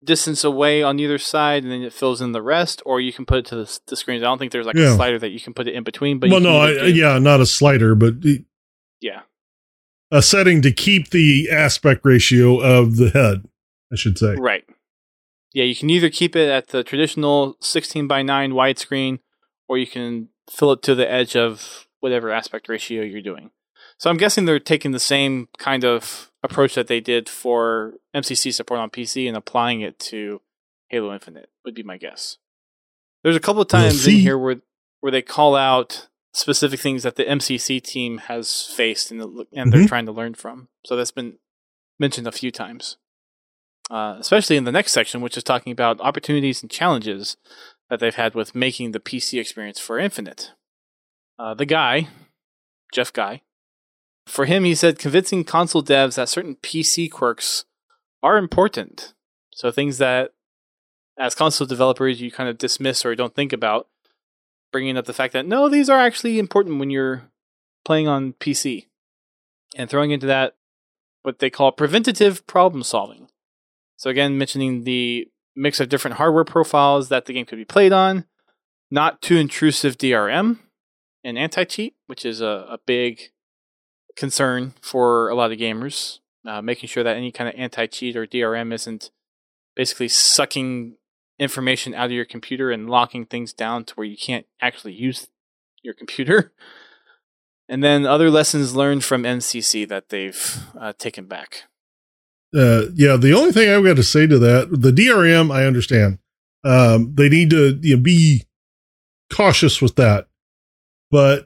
A: distance away on either side, and then it fills in the rest, or you can put it to the screens. I don't think there's like a slider that you can put it in between. But
B: not a slider, but
A: yeah,
B: a setting to keep the aspect ratio of the head, I should say.
A: Right. Yeah, you can either keep it at the traditional 16:9 widescreen, or you can fill it to the edge of whatever aspect ratio you're doing. So I'm guessing they're taking the same kind of approach that they did for MCC support on PC and applying it to Halo Infinite, would be my guess. There's a couple of times in here where they call out specific things that the MCC team has faced and they're trying to learn from. So that's been mentioned a few times. Especially in the next section, which is talking about opportunities and challenges that they've had with making the PC experience for Infinite. The guy, Jeff Guy, for him, he said convincing console devs that certain PC quirks are important. So things that, as console developers, you kind of dismiss or don't think about, bringing up the fact that, no, these are actually important when you're playing on PC. And throwing into that what they call preventative problem solving. So again, mentioning the mix of different hardware profiles that the game could be played on, not too intrusive DRM, and anti-cheat, which is a big concern for a lot of gamers, making sure that any kind of anti-cheat or DRM isn't basically sucking information out of your computer and locking things down to where you can't actually use your computer. And then other lessons learned from MCC that they've taken back.
B: The only thing I've got to say to that, the DRM, I understand. They need to be cautious with that. But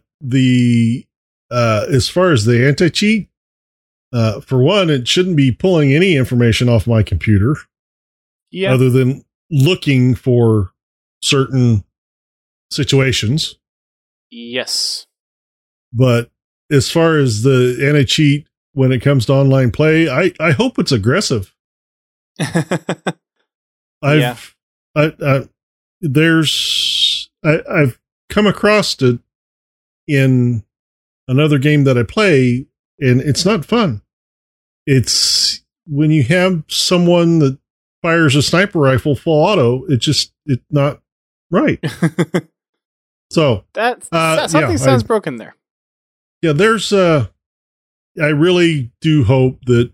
B: as far as the anti-cheat, for one, it shouldn't be pulling any information off my computer. Yeah. Other than looking for certain situations.
A: Yes.
B: But as far as the anti-cheat, when it comes to online play, I hope it's aggressive. I've come across it in another game that I play, and it's not fun. It's when you have someone that fires a sniper rifle full auto, it's not right. So
A: something sounds broken there.
B: Yeah, there's I really do hope that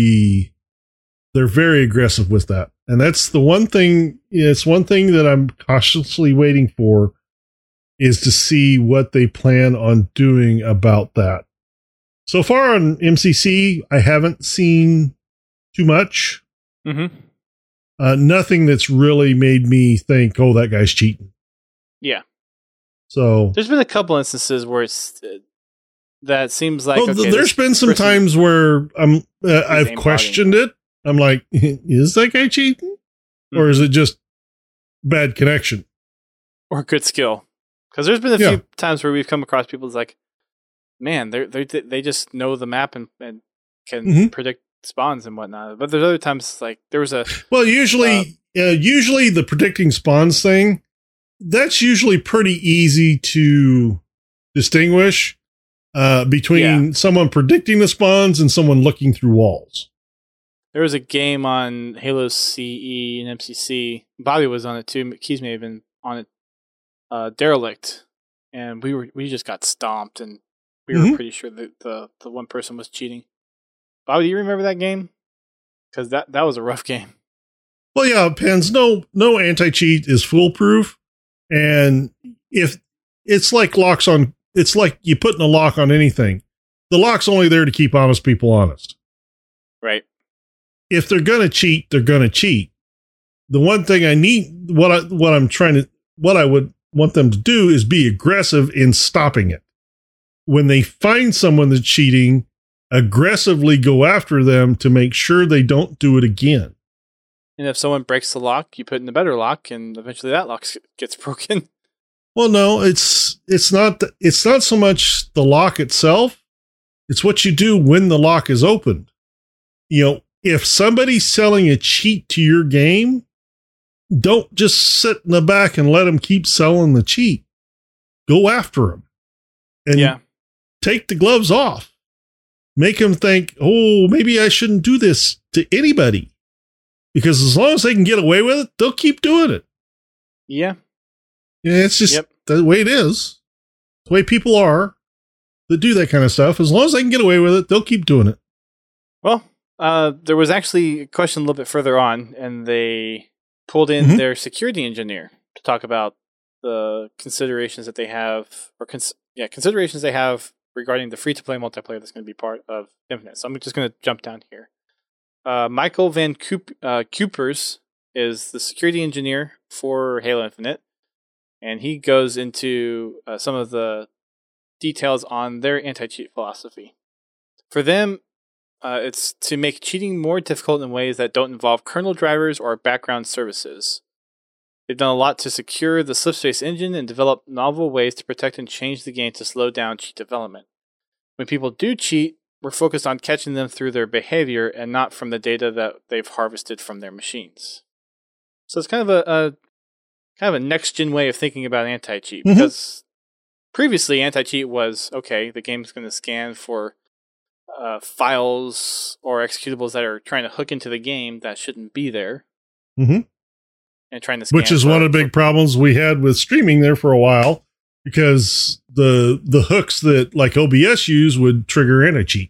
B: they're very aggressive with that. And that's the one thing, it's one thing that I'm cautiously waiting for, is to see what they plan on doing about that. So far on MCC, I haven't seen too much.
A: Mm-hmm.
B: Nothing that's really made me think, oh, that guy's cheating.
A: Yeah.
B: So
A: there's been a couple instances where it's that seems like
B: there's been some times where I've questioned it. I'm like, is that guy cheating? Mm-hmm. Or is it just bad connection?
A: Or good skill? Because there's been a few times where we've come across people who's like, man, they just know the map and can predict spawns and whatnot. But there's other times like there was a usually
B: the predicting spawns thing, that's usually pretty easy to distinguish between someone predicting the spawns and someone looking through walls.
A: There was a game on Halo CE and MCC. Bobby was on it too. Keys may have been on it. Derelict, and we just got stomped, and we were pretty sure that the one person was cheating. Bobby, do you remember that game? Because that was a rough game.
B: Well, yeah, Pens. No anti-cheat is foolproof, and if it's like locks on, it's like you putting a lock on anything. The lock's only there to keep honest people honest.
A: Right.
B: If they're gonna cheat, they're gonna cheat. The one thing I need, what I would want them to do is be aggressive in stopping it. When they find someone that's cheating, aggressively go after them to make sure they don't do it again.
A: And if someone breaks the lock, you put in a better lock, and eventually that lock gets broken.
B: Well, no, it's not so much the lock itself. It's what you do when the lock is opened. If somebody's selling a cheat to your game, don't just sit in the back and let them keep selling the cheat. Go after them. And take the gloves off. Make them think, oh, maybe I shouldn't do this to anybody. Because as long as they can get away with it, they'll keep doing it.
A: Yeah.
B: Yeah, it's just the way it is. The way people are that do that kind of stuff. As long as they can get away with it, they'll keep doing it.
A: Well, there was actually a question a little bit further on, and they pulled in their security engineer to talk about the considerations that they have, or considerations they have regarding the free-to-play multiplayer that's going to be part of Infinite. So I'm just going to jump down here. Michael Van Coopers is the security engineer for Halo Infinite, and he goes into some of the details on their anti-cheat philosophy. For them, it's to make cheating more difficult in ways that don't involve kernel drivers or background services. They've done a lot to secure the Slipspace engine and develop novel ways to protect and change the game to slow down cheat development. When people do cheat, we're focused on catching them through their behavior and not from the data that they've harvested from their machines. So it's kind of a next-gen way of thinking about anti-cheat, because previously anti-cheat was, okay, the game's going to scan for files or executables that are trying to hook into the game that shouldn't be there. And trying to scan,
B: which is one of the big problems we had with streaming there for a while, because the hooks that like OBS use would trigger anti-cheat.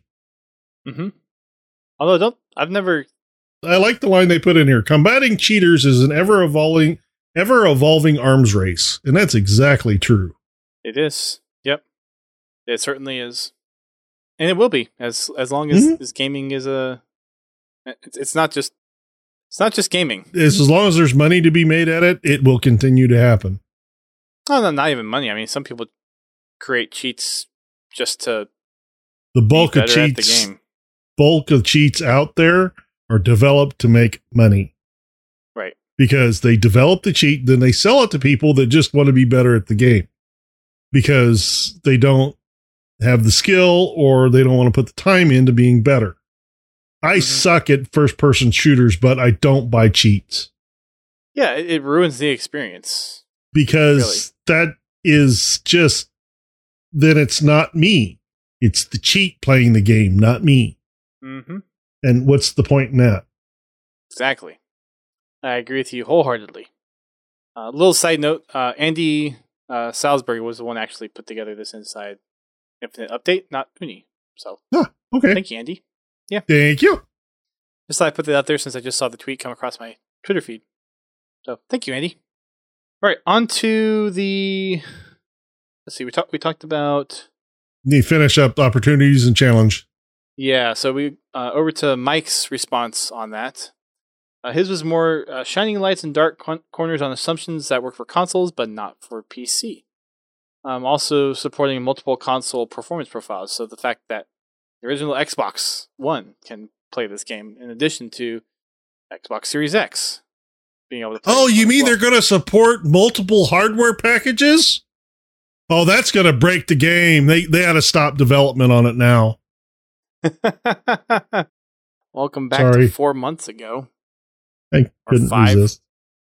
A: Although
B: I like the line they put in here. Combating cheaters is an ever evolving arms race, and that's exactly true.
A: It is. Yep. It certainly is. And it will be as long as this gaming is it's not just gaming.
B: As long as there's money to be made at it, it will continue to happen.
A: Oh, no, not even money. I mean, some people create cheats just to
B: the bulk of cheats.
A: The game.
B: Bulk of cheats out there are developed to make money.
A: Right.
B: Because they develop the cheat, then they sell it to people that just want to be better at the game. Because they don't have the skill or they don't want to put the time into being better. I suck at first-person shooters, but I don't buy cheats.
A: Yeah, it ruins the experience.
B: Because that is just, then it's not me. It's the cheat playing the game, not me. And what's the point in that?
A: Exactly. I agree with you wholeheartedly. Little side note, Andy Salisbury was the one actually put together this Inside Infinite update, not Uni. So,
B: okay.
A: Thank you, Andy. Yeah.
B: Thank you.
A: Just thought I'd put that out there since I just saw the tweet come across my Twitter feed. So, thank you, Andy. All right, on to the... Let's see, we talked about...
B: The finish up opportunities and challenge.
A: Yeah, so we over to Mike's response on that. His was more shining lights in dark corners on assumptions that work for consoles, but not for PC. Also supporting multiple console performance profiles, so the fact that the original Xbox One can play this game, in addition to Xbox Series X being able to play.
B: Oh, you mean they're going to support multiple hardware packages? Oh, that's going to break the game. They had to stop development on it now.
A: Welcome back to 4 months ago.
B: I couldn't resist.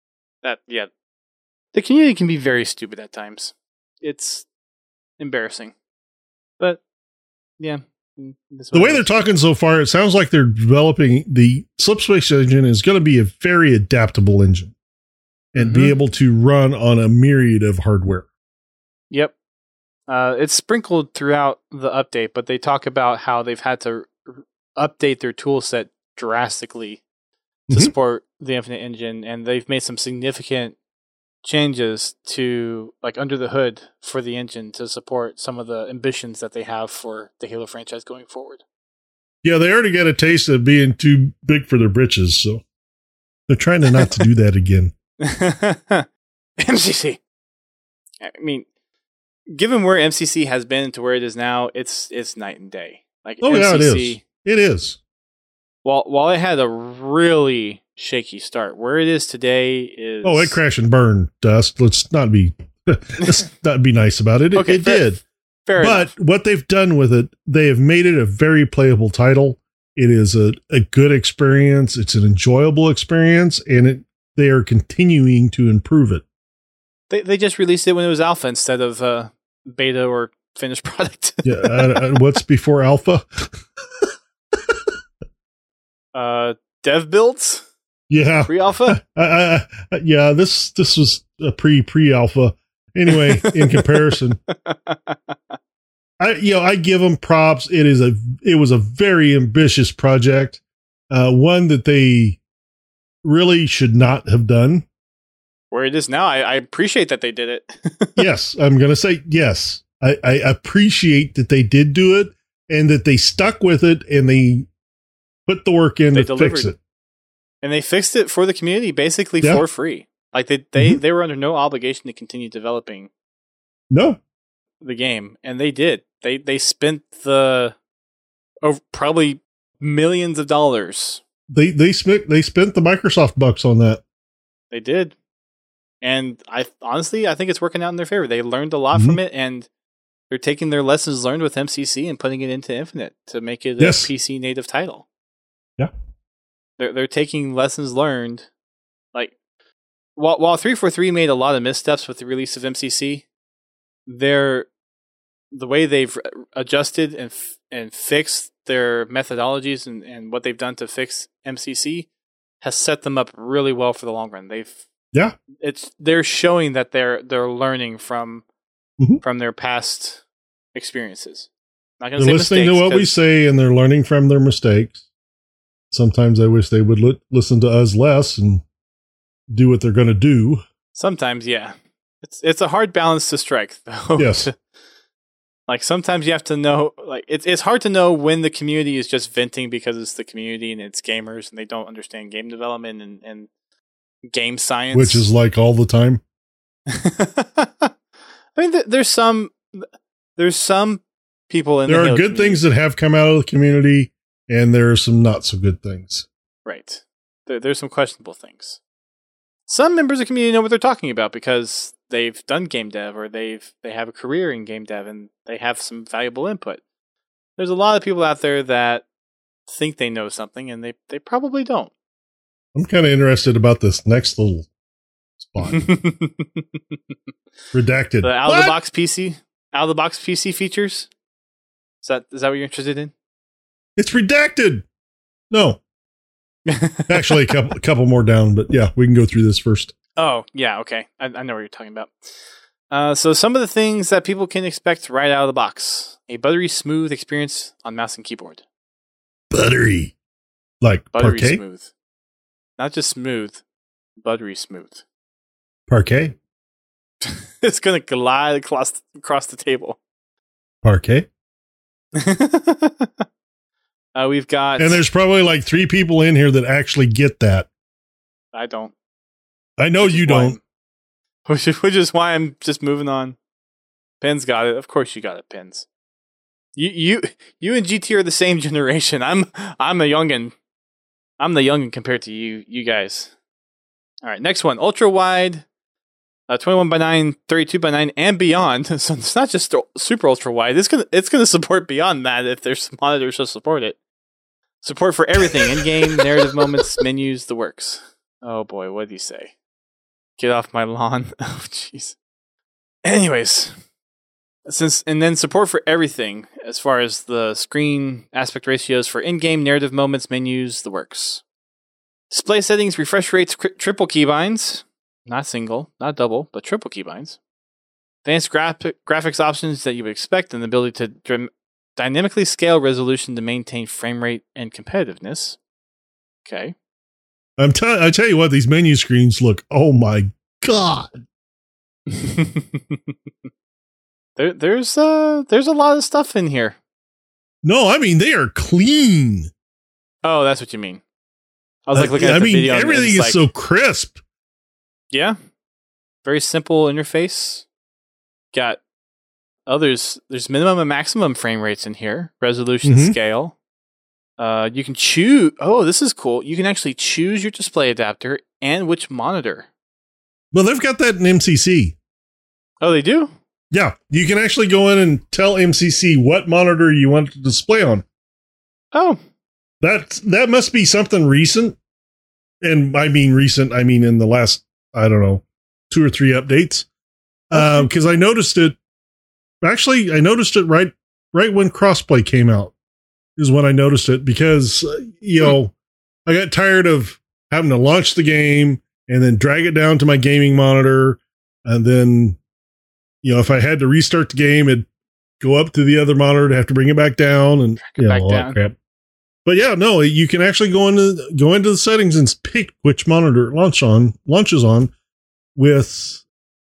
A: The community can be very stupid at times. It's embarrassing. But, yeah.
B: The way they're talking so far, it sounds like they're developing the Slipspace engine is going to be a very adaptable engine and be able to run on a myriad of hardware.
A: Yep. It's sprinkled throughout the update, but they talk about how they've had to update their tool set drastically to support the Infinite engine, and they've made some significant changes to, like, under the hood for the engine to support some of the ambitions that they have for the Halo franchise going forward.
B: Yeah, they already got a taste of being too big for their britches, so they're trying to not to do that again.
A: MCC. I mean, given where MCC has been to where it is now, it's night and day. Like,
B: MCC, yeah, it is. It is.
A: While it had a really shaky start, where it is today is...
B: Oh, it crashed and burned, Dust. Let's not be nice about it.
A: Okay,
B: it did.
A: Fair
B: but
A: enough.
B: What they've done with it, they have made it a very playable title. It is a good experience. It's an enjoyable experience, and they are continuing to improve it.
A: They just released it when it was alpha instead of beta or finished product.
B: Yeah, what's before alpha?
A: Dev builds?
B: Yeah.
A: Pre-alpha?
B: Yeah, this was a pre-alpha. Anyway, in comparison, I give them props. It was a very ambitious project, one that they really should not have done.
A: Where it is now, I appreciate that they did it.
B: Yes, I'm going to say yes. I appreciate that they did do it and that they stuck with it and they put the work in to fix it.
A: And they fixed it for the community basically for free. Like they were under no obligation to continue developing the game, and they did. They spent probably millions of dollars.
B: They spent the Microsoft bucks on that.
A: They did. And I think it's working out in their favor. They learned a lot from it, and they're taking their lessons learned with MCC and putting it into Infinite to make it a PC native title.
B: Yeah.
A: They're taking lessons learned. Like, while 343 made a lot of missteps with the release of MCC, the way they've adjusted and fixed their methodologies and what they've done to fix MCC has set them up really well for the long run. They're showing that they're learning from their past experiences. Not gonna
B: they're
A: say
B: listening to what we say, and they're learning from their mistakes. Sometimes I wish they would listen to us less and do what they're going to do.
A: Sometimes, yeah. It's a hard balance to strike, though.
B: Yes.
A: Like, sometimes you have to know, like, it's hard to know when the community is just venting because it's the community and it's gamers and they don't understand game development and game science.
B: Which is like all the time.
A: I mean, there's some people in
B: there
A: the
B: are good things that have come out of the community, and there are some not so good things.
A: Right. There's some questionable things. Some members of the community know what they're talking about because they've done game dev or they have a career in game dev and they have some valuable input. There's a lot of people out there that think they know something and they probably don't.
B: I'm kind of interested about this next little spot. Redacted.
A: The out of the box PC features? Is that what you're interested in?
B: It's redacted. No. Actually, a couple more down, but yeah, we can go through this first.
A: Oh, yeah, okay. I know what you're talking about. So some of the things that people can expect right out of the box. A buttery smooth experience on mouse and keyboard.
B: Buttery. Like
A: buttery
B: parquet?
A: Smooth. Not just smooth, buttery smooth.
B: Parquet?
A: It's going to glide across the table.
B: Parquet?
A: We've got...
B: And there's probably like 3 people in here that actually get that.
A: I don't.
B: I know you don't.
A: Which is why I'm just moving on. Pens got it. Of course you got it, Pens. You and GT are the same generation. I'm a youngin. I'm the youngin compared to you guys. All right, next one. Ultra wide, 21:9, 32:9, and beyond. So it's not just super ultra wide. It's gonna support beyond that if there's monitors to support it. Support for everything: in-game, narrative moments, menus, the works. Oh boy, what did you say? Get off my lawn. Oh jeez. Anyways, and then support for everything as far as the screen aspect ratios for in-game, narrative moments, menus, the works. Display settings, refresh rates, triple keybinds. Not single, not double, but triple keybinds. Advanced graphics options that you would expect, and the ability to dynamically scale resolution to maintain frame rate and competitiveness. Okay.
B: I tell you what, these menu screens look, oh my God.
A: There's a lot of stuff in here.
B: No, I mean, they are clean.
A: Oh, that's what you mean. I was like looking at the video.
B: Everything is so crisp.
A: Yeah. Very simple interface. Got others. There's minimum and maximum frame rates in here. Resolution scale. You can choose. Oh, this is cool. You can actually choose your display adapter and which monitor.
B: Well, they've got that in MCC.
A: Oh, they do?
B: Yeah. You can actually go in and tell MCC what monitor you want to display on.
A: Oh.
B: That must be something recent. And I mean recent, I mean in the last, I don't know, 2 or 3 updates. Because I noticed it. Actually, I noticed it right when Crossplay came out. Is when I noticed it because, I got tired of having to launch the game and then drag it down to my gaming monitor. And then, if I had to restart the game, it'd go up to the other monitor to have to bring it back down and
A: back
B: all
A: down.
B: that crap. But yeah, no, you can actually go into the settings and pick which monitor it launches on with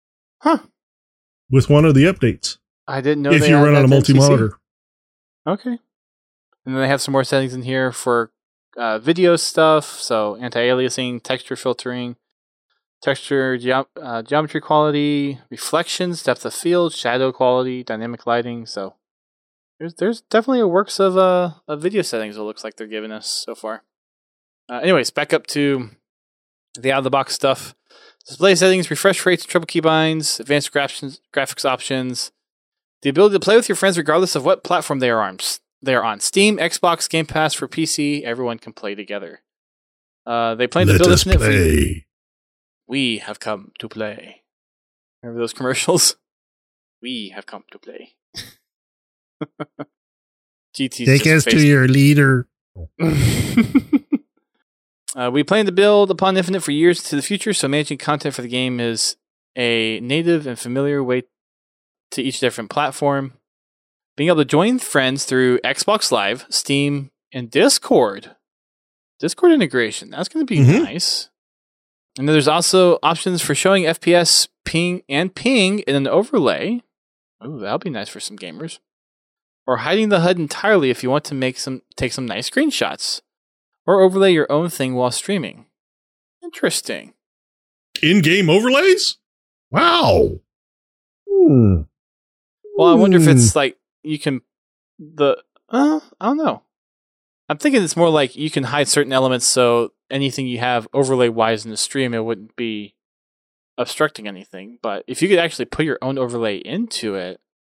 B: one of the updates.
A: I didn't know
B: if you run on a multi-monitor.
A: Okay. And then they have some more settings in here for video stuff, so anti-aliasing, texture filtering, texture geometry quality, reflections, depth of field, shadow quality, dynamic lighting. So there's definitely a works of video settings. It looks like they're giving us so far. Anyways, back up to the out-of-the-box stuff. Display settings, refresh rates, triple keybinds, advanced graphics options, the ability to play with your friends regardless of what platform they are on. Steam, Xbox, Game Pass for PC. Everyone can play together. They plan to build Infinite for We have come to play. Remember those commercials? We have come to play. GT's
B: Take us to your leader.
A: We plan to build upon Infinite for years to the future, so managing content for the game is a native and familiar way to each different platform. Being able to join friends through Xbox Live, Steam, and Discord. Discord integration. That's going to be nice. And then there's also options for showing FPS, ping in an overlay. Ooh, that'll be nice for some gamers. Or hiding the HUD entirely if you want to take some nice screenshots. Or overlay your own thing while streaming. Interesting.
B: In-game overlays? Wow.
A: Well, I wonder if it's like you can I don't know. I'm thinking it's more like you can hide certain elements so anything you have overlay wise in the stream, it wouldn't be obstructing anything. But if you could actually put your own overlay into it,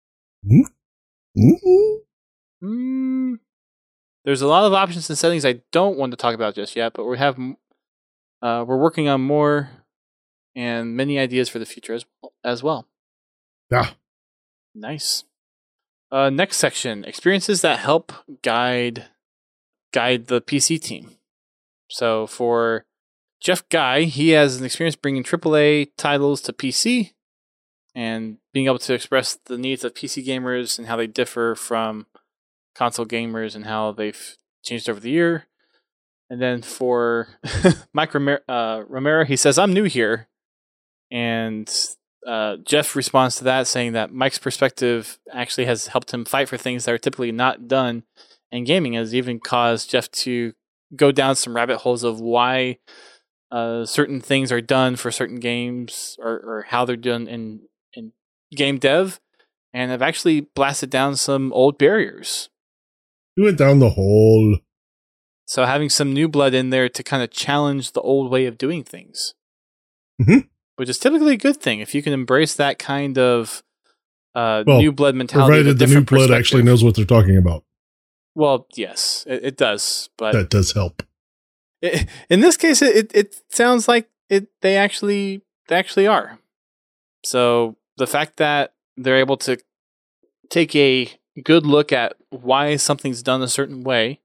A: there's a lot of options and settings I don't want to talk about just yet, but we're working on more and many ideas for the future as well.
B: Yeah.
A: Nice. Next section, experiences that help guide the PC team. So for Jeff Guy, he has an experience bringing AAA titles to PC and being able to express the needs of PC gamers and how they differ from console gamers and how they've changed over the year. And then for Mike Romero, he says, I'm new here. And Jeff responds to that saying that Mike's perspective actually has helped him fight for things that are typically not done in gaming. It has even caused Jeff to go down some rabbit holes of why certain things are done for certain games or how they're done in game dev, and have actually blasted down some old barriers.
B: You went down the hole.
A: So having some new blood in there to kind of challenge the old way of doing things. Which is typically a good thing if you can embrace that kind of new blood mentality.
B: Provided the new blood actually knows what they're talking about.
A: Well, yes, it does, but
B: that does help.
A: In this case, it sounds like they actually are. So the fact that they're able to take a good look at why something's done a certain way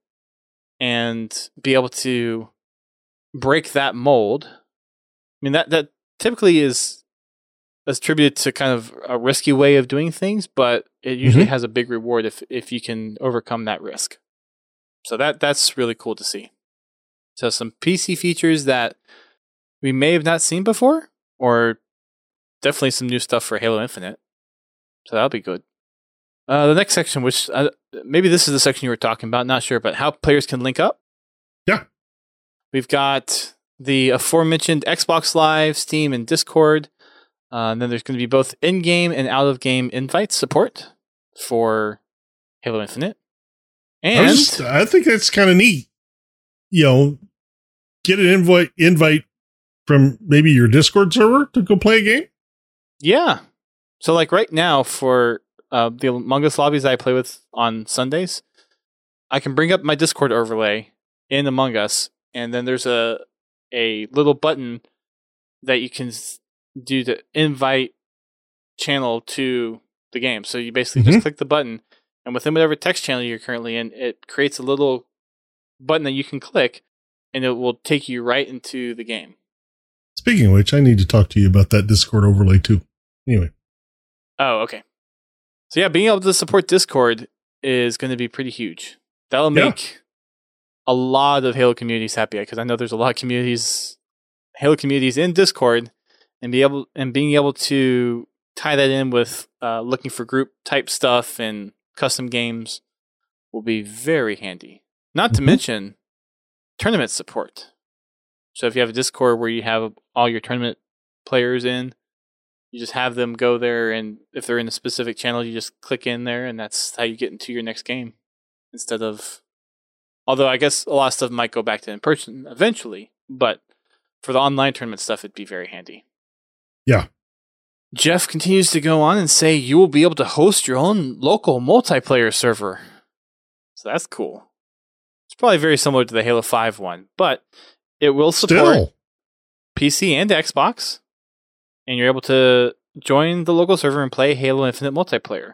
A: and be able to break that mold. I mean, that typically is attributed to kind of a risky way of doing things, but it usually has a big reward if you can overcome that risk. So that's really cool to see. So some PC features that we may have not seen before, or definitely some new stuff for Halo Infinite. So that'll be good. The next section, which maybe this is the section you were talking about, not sure, but how players can link up.
B: Yeah.
A: We've got the aforementioned Xbox Live, Steam, and Discord. And then there's going to be both in-game and out-of-game invite support for Halo Infinite. And
B: I think that's kind of neat. Get an invite from maybe your Discord server to go play a game.
A: Yeah. So like right now for the Among Us lobbies I play with on Sundays, I can bring up my Discord overlay in Among Us, and then there's a little button that you can do to invite channel to the game. So you basically just click the button, and within whatever text channel you're currently in, it creates a little button that you can click, and it will take you right into the game.
B: Speaking of which, I need to talk to you about that Discord overlay too. Anyway.
A: Oh, okay. So yeah, being able to support Discord is going to be pretty huge. That'll make a lot of Halo communities happy, because I know there's a lot of Halo communities in Discord, and being able to tie that in with looking for group type stuff and custom games will be very handy. Not to mention tournament support. So if you have a Discord where you have all your tournament players in, you just have them go there, and if they're in a specific channel, you just click in there, and that's how you get into your next game. Instead of, although I guess a lot of stuff might go back to in person eventually, but for the online tournament stuff, it'd be very handy.
B: Yeah.
A: Jeff continues to go on and say you will be able to host your own local multiplayer server. So that's cool. It's probably very similar to the Halo 5 one, but it will support PC and Xbox, and you're able to join the local server and play Halo Infinite multiplayer.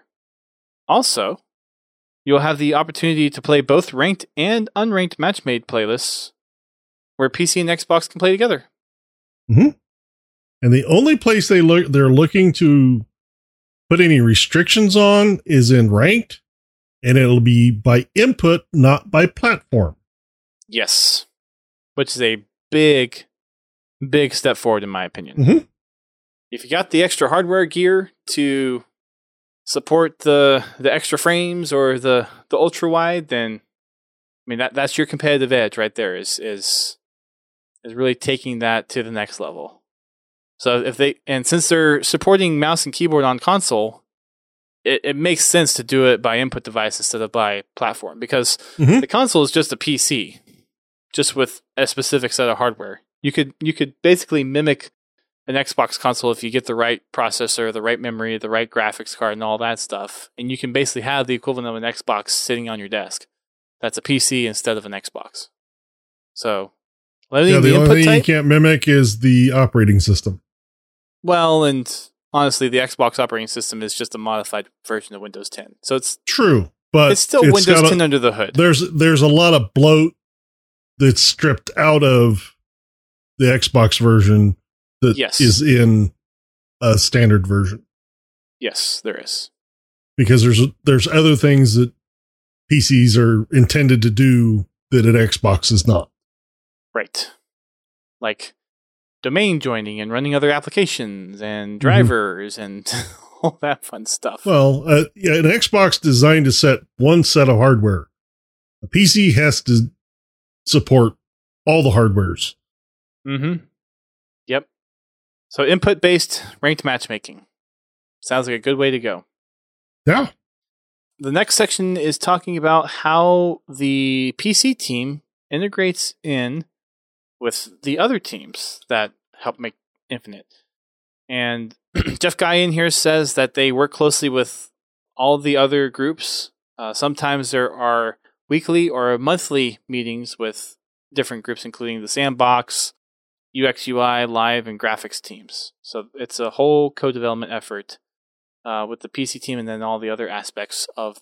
A: Also, you'll have the opportunity to play both ranked and unranked match-made playlists where PC and Xbox can play together.
B: Mm-hmm. And the only place they're looking to put any restrictions on is in ranked, and it'll be by input, not by platform.
A: Yes. Which is a big, big step forward, in my opinion.
B: Mm-hmm.
A: If you got the extra hardware gear to support the extra frames or the ultra wide, then I mean that's your competitive edge right there. Is really taking that to the next level. So since they're supporting mouse and keyboard on console, it makes sense to do it by input device instead of by platform, because the console is just a PC, just with a specific set of hardware. You could basically mimic an Xbox console if you get the right processor, the right memory, the right graphics card, and all that stuff, and you can basically have the equivalent of an Xbox sitting on your desk. That's a PC instead of an Xbox. So,
B: the only thing you can't mimic is the operating system.
A: Well, and honestly, the Xbox operating system is just a modified version of Windows 10. So it's
B: true, but
A: it's still Windows 10 under the hood.
B: There's a lot of bloat that's stripped out of the Xbox version that is in a standard version.
A: Yes, there is.
B: Because there's other things that PCs are intended to do that an Xbox is not.
A: Right. Like domain joining and running other applications and drivers and all that fun stuff.
B: Well, an Xbox designed to set one set of hardware. A PC has to support all the hardwares.
A: Mm-hmm. Yep. So input-based ranked matchmaking. Sounds like a good way to go.
B: Yeah.
A: The next section is talking about how the PC team integrates in with the other teams that help make Infinite. And Jeff Guy in here says that they work closely with all the other groups. Sometimes there are weekly or monthly meetings with different groups, including the Sandbox, UX, UI, Live, and Graphics teams. So it's a whole co-development effort with the PC team and then all the other aspects of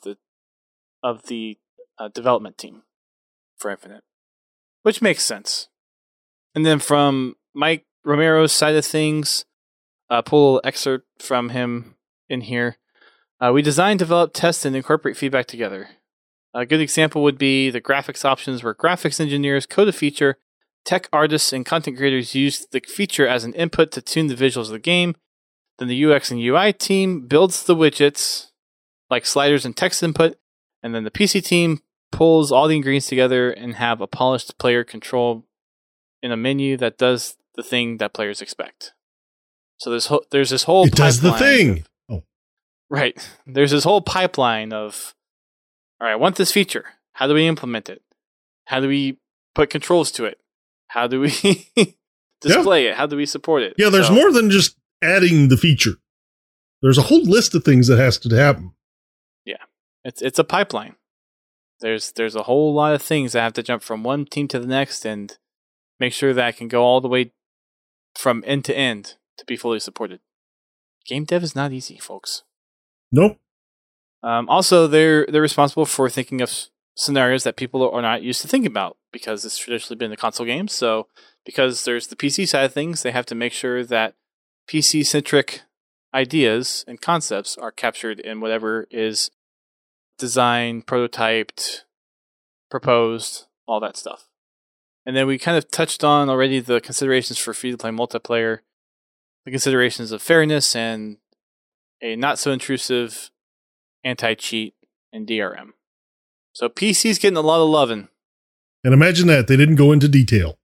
A: the development team for Infinite, which makes sense. And then from Mike Romero's side of things, pull a little excerpt from him in here. We design, develop, test, and incorporate feedback together. A good example would be the graphics options, where graphics engineers code a feature, tech artists and content creators use the feature as an input to tune the visuals of the game. Then the UX and UI team builds the widgets, like sliders and text input, and then the PC team pulls all the ingredients together and have a polished player control in a menu that does the thing that players expect. So there's this whole pipeline. It does the thing. Right. There's this whole pipeline of, all right, I want this feature. How do we implement it? How do we put controls to it? How do we display it? How do we support it?
B: Yeah, there's more than just adding the feature. There's a whole list of things that has to happen.
A: Yeah. It's a pipeline. There's a whole lot of things that have to jump from one team to the next and make sure that it can go all the way from end to end to be fully supported. Game dev is not easy, folks.
B: Nope.
A: Also, they're responsible for thinking of scenarios that people are not used to thinking about because it's traditionally been a console game. So because there's the PC side of things, they have to make sure that PC-centric ideas and concepts are captured in whatever is designed, prototyped, proposed, all that stuff. And then we kind of touched on already the considerations for free-to-play multiplayer, the considerations of fairness and a not-so-intrusive anti-cheat and DRM. So PC's getting a lot of loving.
B: And imagine that. They didn't go into detail.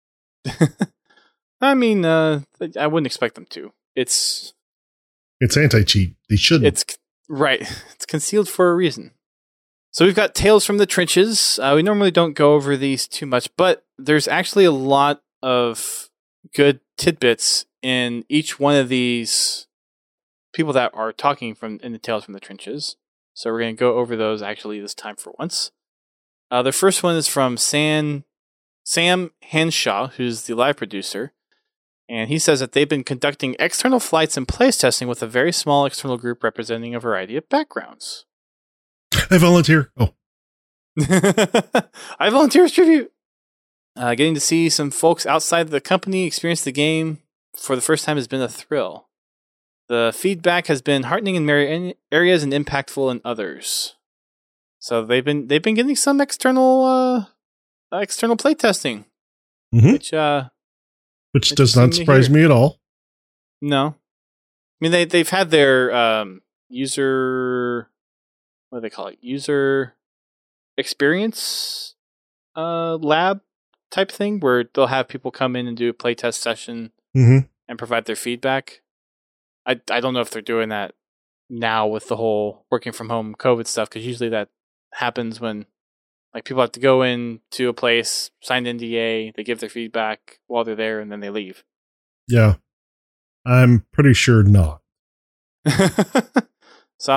A: I mean, I wouldn't expect them to. It's
B: anti-cheat. They shouldn't.
A: It's right. It's concealed for a reason. So we've got Tales from the Trenches. We normally don't go over these too much, but there's actually a lot of good tidbits in each one of these people that are talking from in the Tales from the Trenches. So we're going to go over those actually this time for once. The first one is from Sam Henshaw, who's the live producer. And he says that they've been conducting external flights and place testing with a very small external group representing a variety of backgrounds.
B: I volunteer. Oh.
A: I volunteer as tribute. Getting to see some folks outside the company experience the game for the first time has been a thrill. The feedback has been heartening in many areas and impactful in others. So they've been getting some external playtesting,
B: which does not surprise me at all.
A: No, I mean they've had their user, what do they call it? User experience lab type thing where they'll have people come in and do a playtest session and provide their feedback. I don't know if they're doing that now with the whole working from home COVID stuff, because usually that happens when like people have to go in to a place, sign NDA, they give their feedback while they're there, and then they leave.
B: Yeah, I'm pretty sure not.
A: So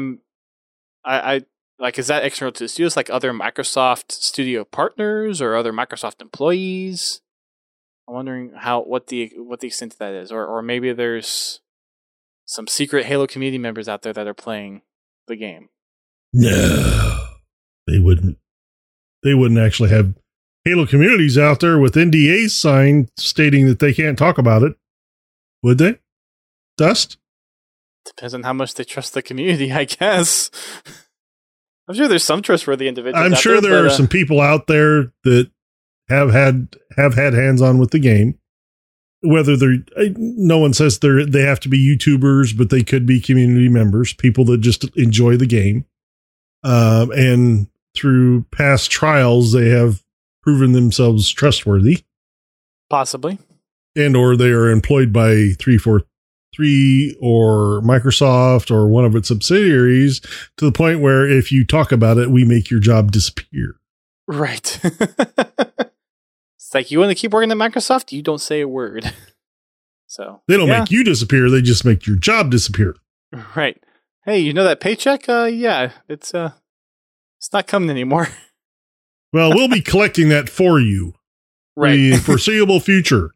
A: I like, is that external to the studios, like other Microsoft studio partners or other Microsoft employees? I'm wondering what the extent of that is, or maybe there's some secret Halo community members out there that are playing the game.
B: No, they wouldn't. They wouldn't actually have Halo communities out there with NDAs signed stating that they can't talk about it, would they? Dust?
A: Depends on how much they trust the community, I guess. I'm sure there's some trustworthy individuals.
B: I'm sure there are some people out there that have had hands-on with the game. Whether no one says they have to be YouTubers, but they could be community members, people that just enjoy the game. And through past trials, they have proven themselves trustworthy.
A: Possibly.
B: And or they are employed by 343 or Microsoft or one of its subsidiaries to the point where if you talk about it, we make your job disappear.
A: Right. It's like, you want to keep working at Microsoft? You don't say a word. So
B: they don't make you disappear. They just make your job disappear.
A: Right. Hey, you know that paycheck? Yeah, it's not coming anymore.
B: Well, we'll be collecting that for you.
A: Right.
B: In the foreseeable future.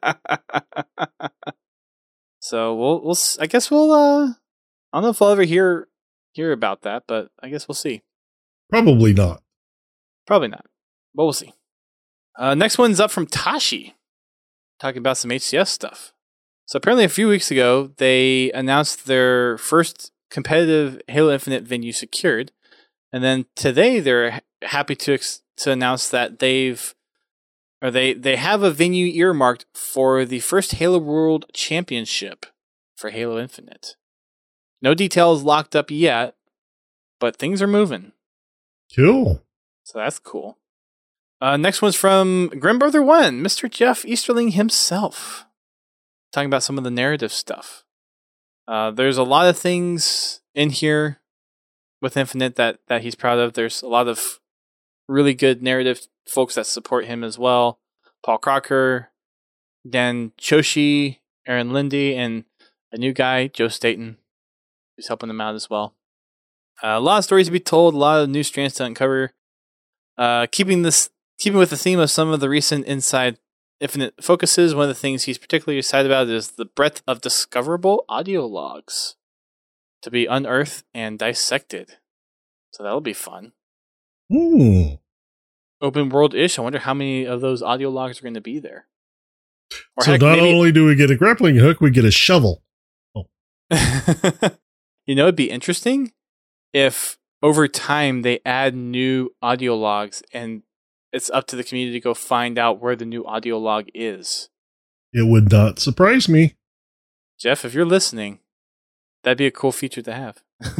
A: So we'll I guess we'll I don't know if I'll ever hear about that, but I guess we'll see.
B: Probably not.
A: Probably not. But we'll see. Next one's up from Tashi, talking about some HCS stuff. So apparently a few weeks ago, they announced their first competitive Halo Infinite venue secured. And then today they're happy to announce that they have a venue earmarked for the first Halo World Championship for Halo Infinite. No details locked up yet, but things are moving.
B: Cool.
A: So that's cool. Next one's from Grim Brother 1, Mr. Jeff Easterling himself. Talking about some of the narrative stuff. There's a lot of things in here with Infinite that he's proud of. There's a lot of really good narrative folks that support him as well. Paul Crocker, Dan Choshi, Aaron Lindy, and a new guy, Joe Staten, who's helping them out as well. A lot of stories to be told, a lot of new strands to uncover. Keeping with the theme of some of the recent Inside Infinite focuses, one of the things he's particularly excited about is the breadth of discoverable audio logs to be unearthed and dissected. So that'll be fun.
B: Ooh.
A: Open world-ish. I wonder how many of those audio logs are going to be there. Or
B: So
A: heck,
B: not
A: maybe
B: only do we get a grappling hook, we get a shovel.
A: it'd be interesting if over time they add new audio logs and it's up to the community to go find out where the new audio log is.
B: It would not surprise me.
A: Jeff, if you're listening, that'd be a cool feature to have.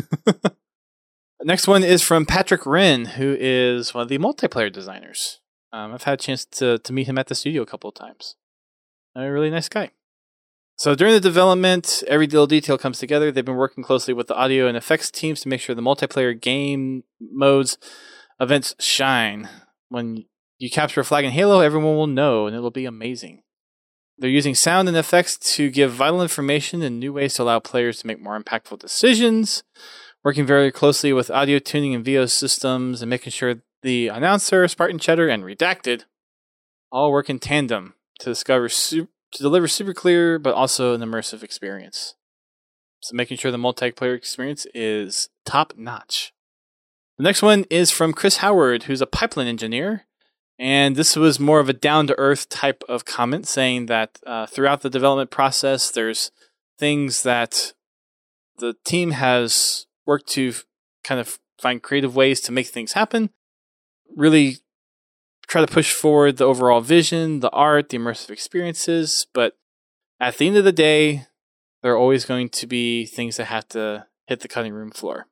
A: Next one is from Patrick Wren, who is one of the multiplayer designers. I've had a chance to meet him at the studio a couple of times. A really nice guy. So during the development, every little detail comes together. They've been working closely with the audio and effects teams to make sure the multiplayer game modes events shine. When you capture a flag in Halo, everyone will know, and it'll be amazing. They're using sound and effects to give vital information and new ways to allow players to make more impactful decisions. Working very closely with audio tuning and VO systems and making sure the announcer, Spartan Cheddar, and Redacted all work in tandem to deliver super clear but also an immersive experience. So making sure the multiplayer experience is top notch. The next one is from Chris Howard, who's a pipeline engineer. And this was more of a down-to-earth type of comment, saying that throughout the development process, there's things that the team has worked to kind of find creative ways to make things happen. Really try to push forward the overall vision, the art, the immersive experiences. But at the end of the day, there are always going to be things that have to hit the cutting room floor.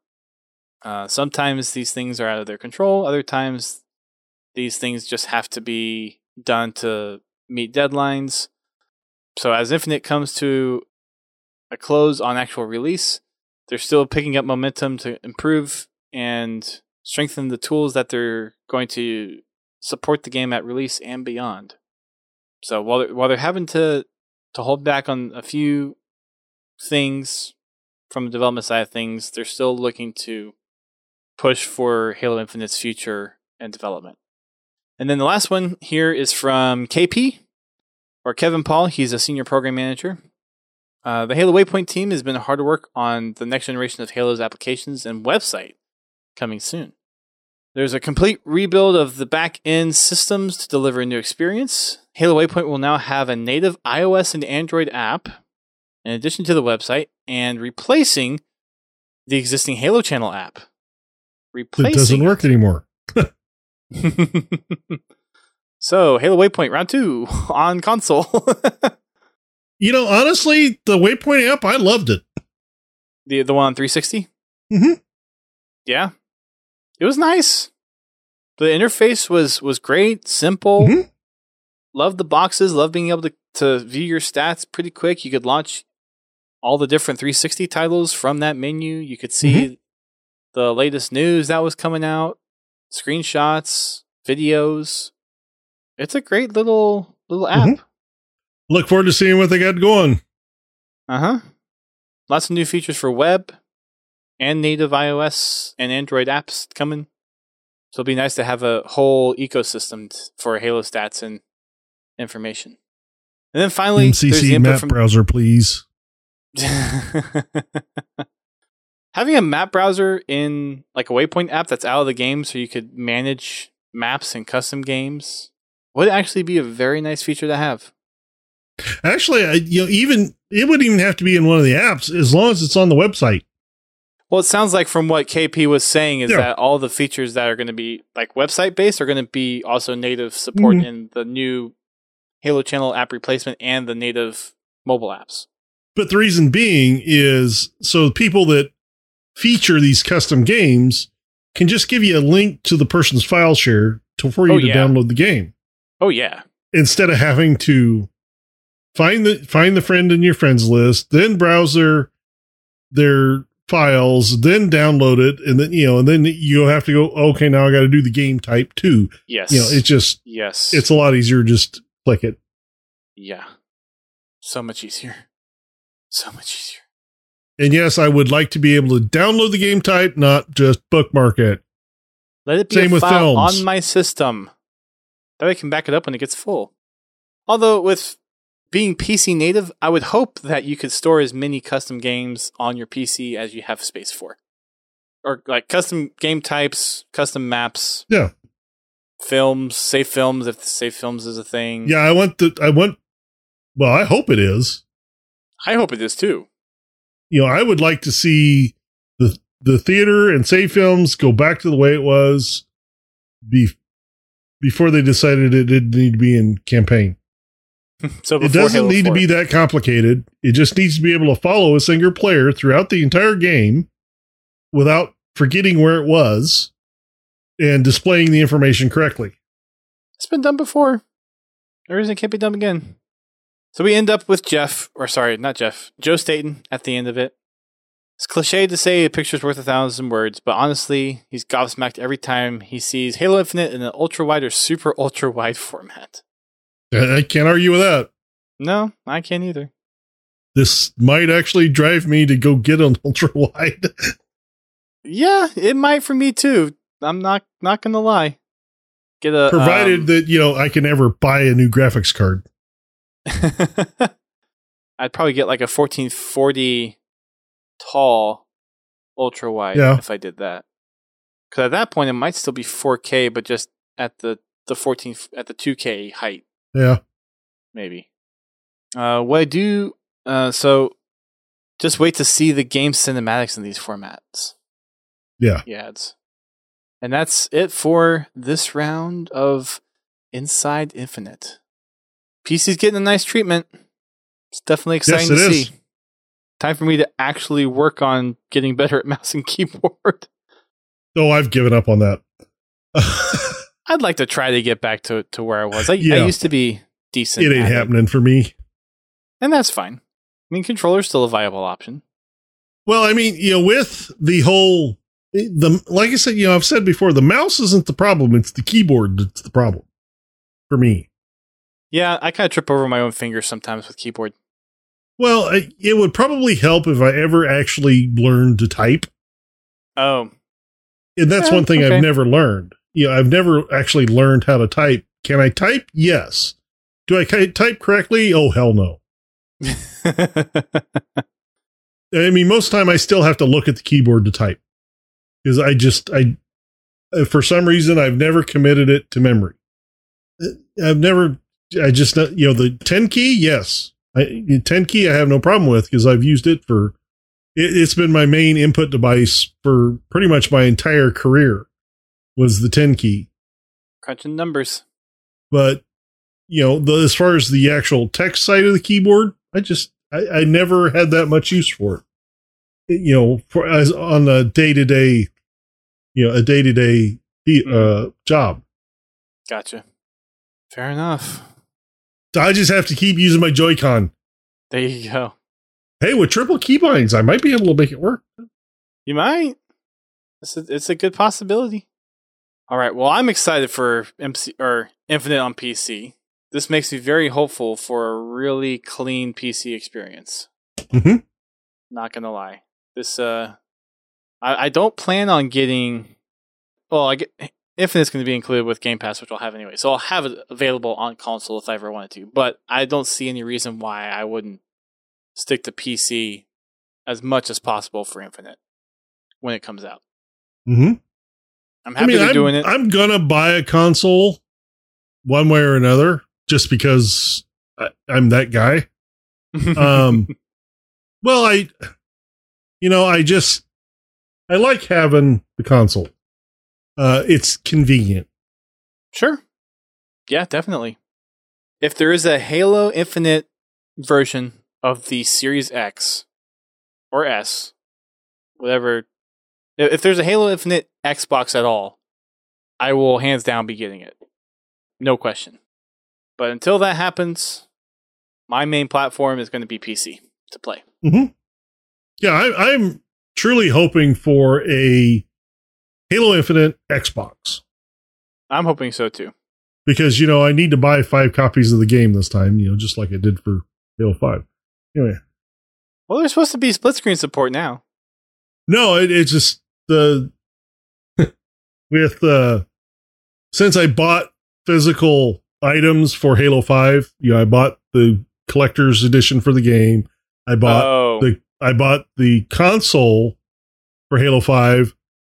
A: Sometimes these things are out of their control. Other times, these things just have to be done to meet deadlines. So as Infinite comes to a close on actual release, they're still picking up momentum to improve and strengthen the tools that they're going to support the game at release and beyond. So while they're having to hold back on a few things from the development side of things, they're still looking to push for Halo Infinite's future and development. And then the last one here is from KP, or Kevin Paul. He's a senior program manager. The Halo Waypoint team has been hard at work on the next generation of Halo's applications and website coming soon. There's a complete rebuild of the back-end systems to deliver a new experience. Halo Waypoint will now have a native iOS and Android app, in addition to the website, and replacing the existing Halo Channel app.
B: It doesn't work anymore.
A: So, Halo Waypoint Round 2 on console.
B: Honestly, the Waypoint app, I loved it.
A: The one on 360?
B: Mm-hmm.
A: Yeah. It was nice. The interface was great, simple.
B: Mm-hmm.
A: Loved the boxes, loved being able to view your stats pretty quick. You could launch all the different 360 titles from that menu. You could see the latest news that was coming out, screenshots, videos. It's a great little app.
B: Mm-hmm. Look forward to seeing what they got going.
A: Uh-huh. Lots of new features for web and native iOS and Android apps coming. So it'll be nice to have a whole ecosystem for Halo stats and information. And then finally, there's the
B: MCC
A: input
B: map browser, please.
A: Having a map browser in like a Waypoint app that's out of the game so you could manage maps and custom games would actually be a very nice feature to have.
B: Actually, even it wouldn't even have to be in one of the apps as long as it's on the website.
A: Well, it sounds like from what KP was saying is that all the features that are going to be like website based are going to be also native support in the new Halo Channel app replacement and the native mobile apps.
B: But the reason being is so people that feature these custom games can just give you a link to the person's file share for you to download the game.
A: Oh yeah. Instead
B: of having to find the friend in your friends list, then browse their files, then download it, and then you have to go, okay, now I got to do the game type too.
A: Yes.
B: It's just, it's a lot easier. Just click it.
A: Yeah. So much easier. So much easier.
B: And yes, I would like to be able to download the game type, not just bookmark it.
A: Let it be
B: Same
A: a
B: with
A: file
B: films.
A: on my system. That way I can back it up when it gets full. Although with being PC native, I would hope that you could store as many custom games on your PC as you have space for. or like custom game types, custom maps.
B: Yeah.
A: Films, safe films, if safe films is a thing.
B: Yeah, well, I hope it is.
A: I hope it is too.
B: I would like to see the theater and safe films go back to the way it was before they decided it didn't need to be in campaign.
A: So
B: it doesn't need to be that complicated. It just needs to be able to follow a single player throughout the entire game without forgetting where it was and displaying the information correctly.
A: It's been done before. The reason it can't be done again. So we end up with Joe Staten at the end of it. It's cliche to say a picture's worth 1,000 words, but honestly, he's gobsmacked every time he sees Halo Infinite in an ultra-wide or super ultra-wide format.
B: I can't argue with that.
A: No, I can't either.
B: This might actually drive me to go get an ultra-wide.
A: Yeah, it might for me too. I'm not gonna lie. Get a
B: provided that I can ever buy a new graphics card.
A: I'd probably get like a 1440 tall ultra wide if I did that. Because at that point it might still be 4K, but just at the 2K height.
B: Yeah,
A: maybe. What I do so just wait to see the game cinematics in these formats.
B: Yeah.
A: Ads. And that's it for this round of Inside Infinite. PC's getting a nice treatment. It's definitely exciting to see. Time for me to actually work on getting better at mouse and keyboard.
B: Oh, I've given up on that.
A: I'd like to try to get back to where I was. I used to be decent.
B: It ain't happening for me.
A: And that's fine. I mean, controller's still a viable option.
B: Well, I mean, with the whole... like I said, I've said before, the mouse isn't the problem. It's the keyboard that's the problem for me.
A: Yeah, I kind of trip over my own fingers sometimes with keyboard.
B: Well, it would probably help if I ever actually learned to type.
A: Oh.
B: And that's one thing I've never learned. I've never actually learned how to type. Can I type? Yes. Do I type correctly? Oh, hell no. I mean, most of the time I still have to look at the keyboard to type. Because for some reason, I've never committed it to memory. The 10 key, yes. 10 key I have no problem with because I've used it it's been my main input device for pretty much my entire career was the 10 key.
A: Crunching numbers.
B: But, as far as the actual text side of the keyboard, I never had that much use for it. On a day-to-day, job.
A: Gotcha. Fair enough.
B: So I just have to keep using my Joy-Con.
A: There you go.
B: Hey, with triple keybinds, I might be able to make it work.
A: You might. It's a good possibility. All right. Well, I'm excited for Infinite on PC. This makes me very hopeful for a really clean PC experience.
B: Mm-hmm.
A: Not gonna lie. This I don't plan on getting. Well, Infinite's going to be included with Game Pass, which I'll have anyway. So I'll have it available on console if I ever wanted to. But I don't see any reason why I wouldn't stick to PC as much as possible for Infinite when it comes out.
B: Mm-hmm.
A: I'm happy they're doing it.
B: I'm going to buy a console one way or another just because I'm that guy. Well, I like having the console. It's convenient.
A: Sure. Yeah, definitely. If there is a Halo Infinite version of the Series X or S, whatever, if there's a Halo Infinite Xbox at all, I will hands down be getting it. No question. But until that happens, my main platform is going to be PC to play.
B: Mm-hmm. Yeah, I'm truly hoping for a Halo Infinite Xbox.
A: I'm hoping so too.
B: Because, I need to buy 5 copies of the game this time, just like I did for Halo 5. Anyway.
A: Well, there's supposed to be split screen support now.
B: No, it's just since I bought physical items for Halo 5, I bought the collector's edition for the game. I bought the console for Halo 5.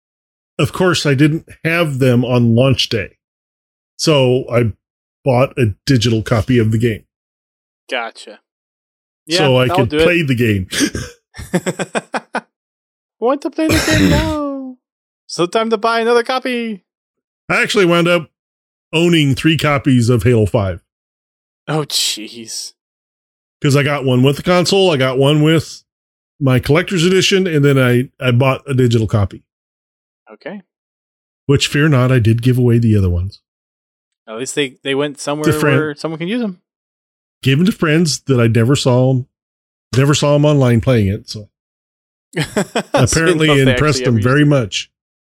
B: of course, I didn't have them on launch day. So I bought a digital copy of the game.
A: Gotcha.
B: So I could play the game.
A: Want to play the game now? So time to buy another copy.
B: I actually wound up owning 3 copies of Halo 5.
A: Oh, jeez.
B: Because I got one with the console, I got one with my collector's edition, and then I bought a digital copy.
A: Okay.
B: Which, fear not, I did give away the other ones.
A: At least they went somewhere where someone can use them.
B: Gave them to friends that I never saw them online playing it. So apparently impressed them very much.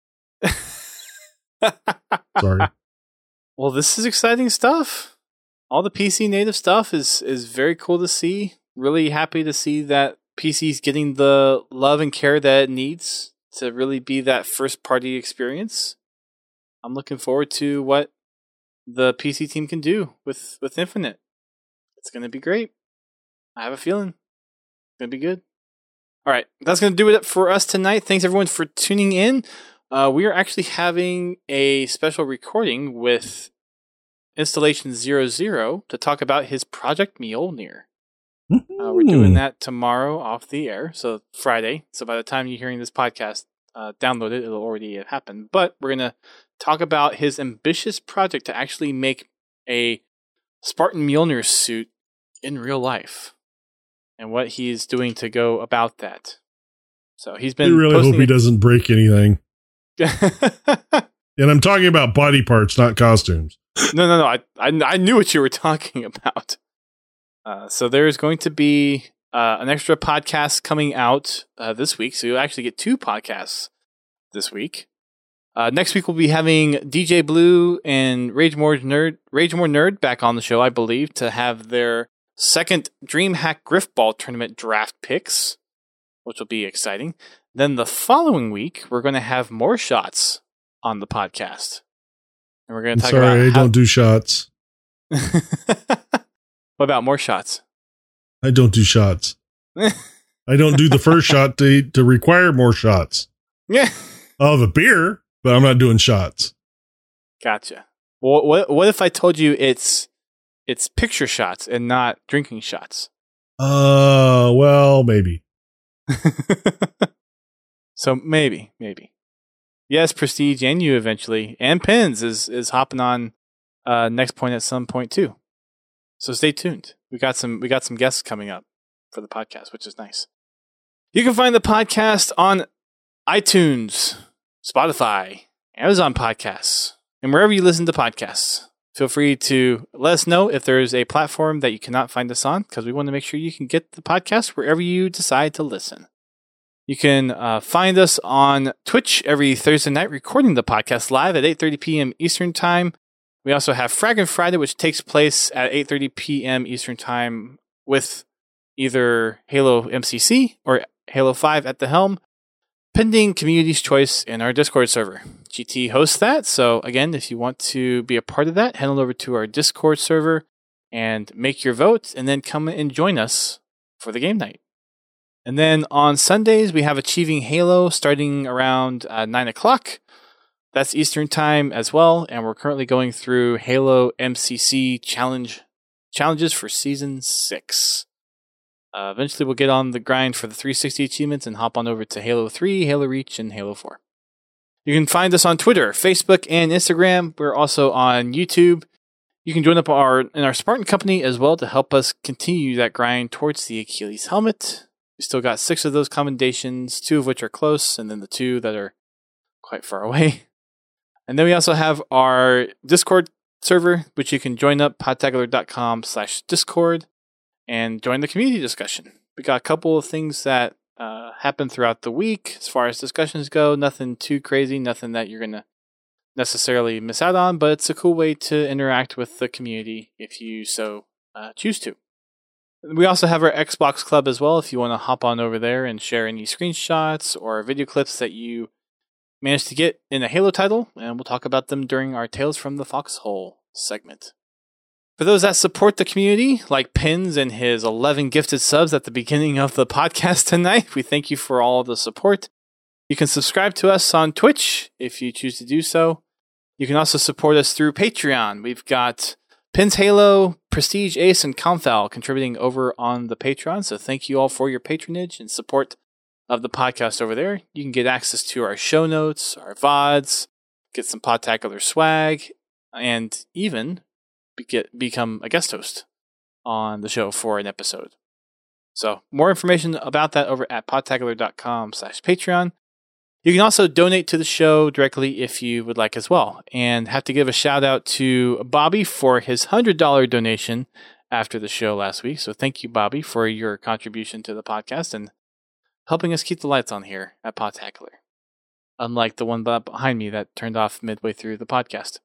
B: Sorry.
A: Well, this is exciting stuff. All the PC native stuff is very cool to see. Really happy to see that PC's getting the love and care that it needs to really be that first party experience. I'm looking forward to what the PC team can do with Infinite. It's going to be great. I have a feeling it's going to be good. All right, that's going to do it for us tonight. Thanks everyone for tuning in. We are actually having a special recording with Installation 00 to talk about his Project Mjolnir. We're doing that tomorrow off the air, so Friday. So by the time you're hearing this podcast, download it, it'll already have happened. But we're going to talk about his ambitious project to actually make a Spartan Mjolnir suit in real life and what he's doing to go about that. So he's been.
B: I really hope he doesn't break anything. And I'm talking about body parts, not costumes.
A: No. I knew what you were talking about. So there's going to be an extra podcast coming out this week. So you'll actually get 2 podcasts this week. Next week we'll be having DJ Blue and Rage More Nerd back on the show, I believe, to have their second DreamHack Griffball tournament draft picks, which will be exciting. Then the following week we're going to have more shots on the podcast, and we're going to talk about.
B: Sorry, I don't do shots.
A: What about more shots?
B: I don't do shots. I don't do the first shot to require more shots.
A: Yeah.
B: Oh, the beer, but I'm not doing shots.
A: Gotcha. Well, what if I told you it's picture shots and not drinking shots?
B: Well, maybe.
A: So maybe. Yes, Prestige and you eventually, and Pins is hopping on Next Point at some point too. So stay tuned. We got some guests coming up for the podcast, which is nice. You can find the podcast on iTunes, Spotify, Amazon Podcasts, and wherever you listen to podcasts. Feel free to let us know if there's a platform that you cannot find us on, because we want to make sure you can get the podcast wherever you decide to listen. You can find us on Twitch every Thursday night, recording the podcast live at 8:30 p.m. Eastern Time. We also have Fragment Friday, which takes place at 8:30 p.m. Eastern Time with either Halo MCC or Halo 5 at the helm, pending community's choice in our Discord server. GT hosts that, so again, if you want to be a part of that, head on over to our Discord server and make your vote, and then come and join us for the game night. And then on Sundays, we have Achieving Halo starting around 9 o'clock. That's Eastern Time as well, and we're currently going through Halo MCC challenges for Season 6. Eventually, we'll get on the grind for the 360 achievements and hop on over to Halo 3, Halo Reach, and Halo 4. You can find us on Twitter, Facebook, and Instagram. We're also on YouTube. You can join up in our Spartan company as well to help us continue that grind towards the Achilles helmet. We still got 6 of those commendations, 2 of which are close, and then the 2 that are quite far away. And then we also have our Discord server, which you can join up, podtacular.com/Discord, and join the community discussion. We got a couple of things that happen throughout the week as far as discussions go. Nothing too crazy, nothing that you're going to necessarily miss out on, but it's a cool way to interact with the community if you so choose to. We also have our Xbox Club as well if you want to hop on over there and share any screenshots or video clips that you managed to get in a Halo title, and we'll talk about them during our Tales from the Foxhole segment. For those that support the community, like Pins and his 11 gifted subs at the beginning of the podcast tonight, we thank you for all the support. You can subscribe to us on Twitch if you choose to do so. You can also support us through Patreon. We've got Pins Halo, Prestige Ace, and Conthal contributing over on the Patreon. So thank you all for your patronage and support of the podcast over there. You can get access to our show notes, our VODs, get some Podtacular swag, and even become a guest host on the show for an episode. So more information about that over at podtacular.com/Patreon. You can also donate to the show directly if you would like as well. And have to give a shout out to Bobby for his $100 donation after the show last week. So thank you, Bobby, for your contribution to the podcast and helping us keep the lights on here at Podtacular. Unlike the one behind me that turned off midway through the podcast.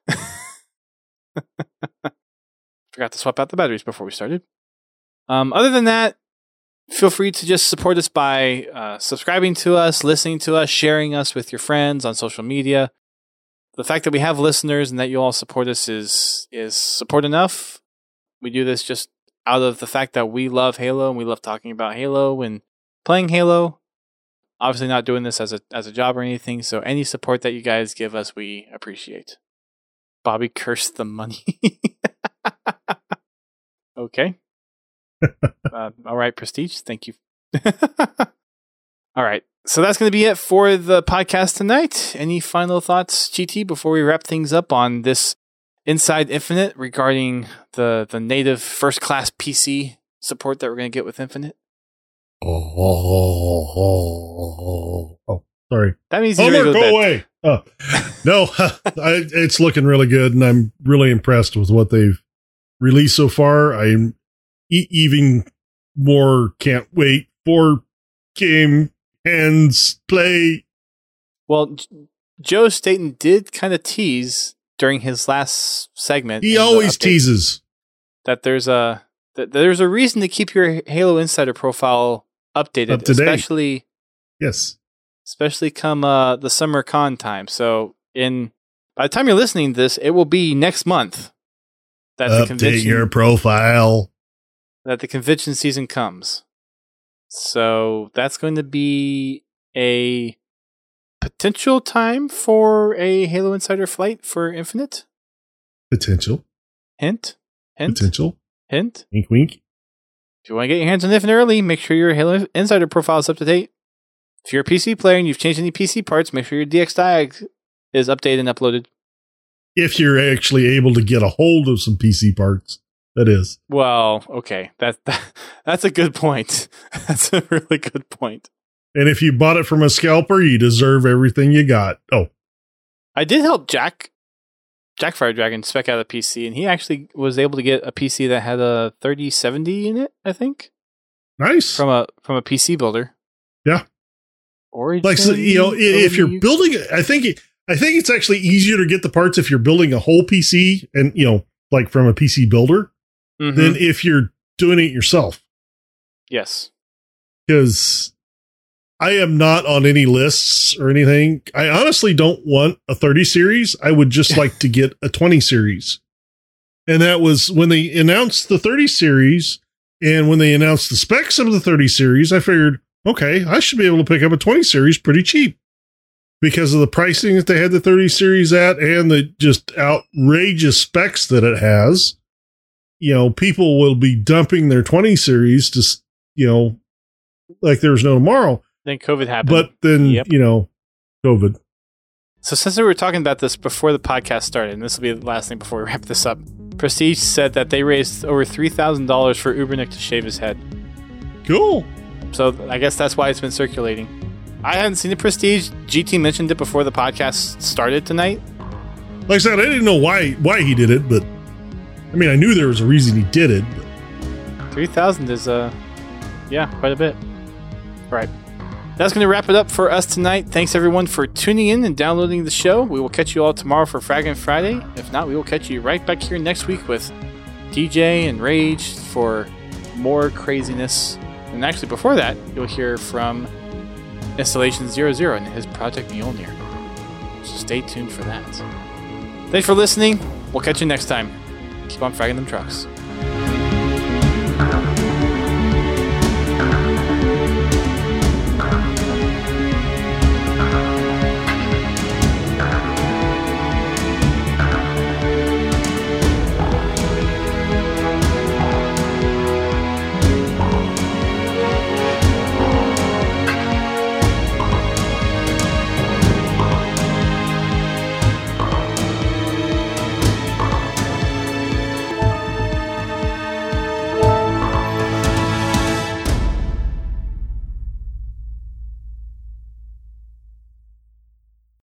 A: Forgot to swap out the batteries before we started. Other than that, feel free to just support us by subscribing to us, listening to us, sharing us with your friends on social media. The fact that we have listeners and that you all support us is support enough. We do this just out of the fact that we love Halo and we love talking about Halo and playing Halo. Obviously not doing this as a job or anything, so any support that you guys give us, we appreciate. Bobby cursed the money. Okay. All right, Prestige. Thank you. All right. So that's going to be it for the podcast tonight. Any final thoughts, GT, before we wrap things up on this Inside Infinite regarding the native first-class PC support that we're going to get with Infinite?
B: Oh, sorry.
A: That means
B: Homer, go away. No, it's looking really good, and I'm really impressed with what they've released so far. I'm even more can't wait for game hands play.
A: Well, Joe Staten did kind of tease during his last segment.
B: He always teases
A: that there's a reason to keep your Halo Insider profile updated, especially come the summer con time. So by the time you're listening to this, it will be next month that the convention,
B: your profile,
A: that the convention season comes. So that's going to be a potential time for a Halo Insider flight for Infinite.
B: Potential.
A: Hint.
B: Potential.
A: Hint.
B: Wink, wink.
A: If you want to get your hands on Infinite early, make sure your Halo Insider profile is up to date. If you're a PC player and you've changed any PC parts, make sure your DXDiag is updated and uploaded.
B: If you're actually able to get a hold of some PC parts, that is.
A: Well, okay. That's a good point. That's a really good point.
B: And if you bought it from a scalper, you deserve everything you got. Oh.
A: I did help Jack Fire Dragon spec out a PC, and he actually was able to get a PC that had a 3070 in it, I think.
B: Nice.
A: From a PC builder.
B: Yeah.
A: Origin,
B: like, so, if you're building, I think it's actually easier to get the parts if you're building a whole PC and, like from a PC builder than if you're doing it yourself.
A: Yes.
B: Because I am not on any lists or anything. I honestly don't want a 30 series. I would just like to get a 20 series. And that was when they announced the 30 series and when they announced the specs of the 30 series, I figured, okay, I should be able to pick up a 20 series pretty cheap because of the pricing that they had the 30 series at and the just outrageous specs that it has. People will be dumping their 20 series to, like there's no tomorrow.
A: Then COVID happened.
B: But then, COVID.
A: So since we were talking about this before the podcast started, and this will be the last thing before we wrap this up, Prestige said that they raised over $3,000 for Ubernick to shave his head.
B: Cool.
A: So I guess that's why it's been circulating. I hadn't seen the Prestige. GT mentioned it before the podcast started tonight.
B: Like I said, I didn't know why he did it, but I mean, I knew there was a reason he did it. But
A: 3,000 is quite a bit. All right. That's going to wrap it up for us tonight. Thanks everyone for tuning in and downloading the show. We will catch you all tomorrow for Fragment Friday. If not, we will catch you right back here next week with DJ and Rage for more craziness. And actually, before that, you'll hear from Installation 00 and his Project Mjolnir. So stay tuned for that. Thanks for listening. We'll catch you next time. Keep on fragging them trucks.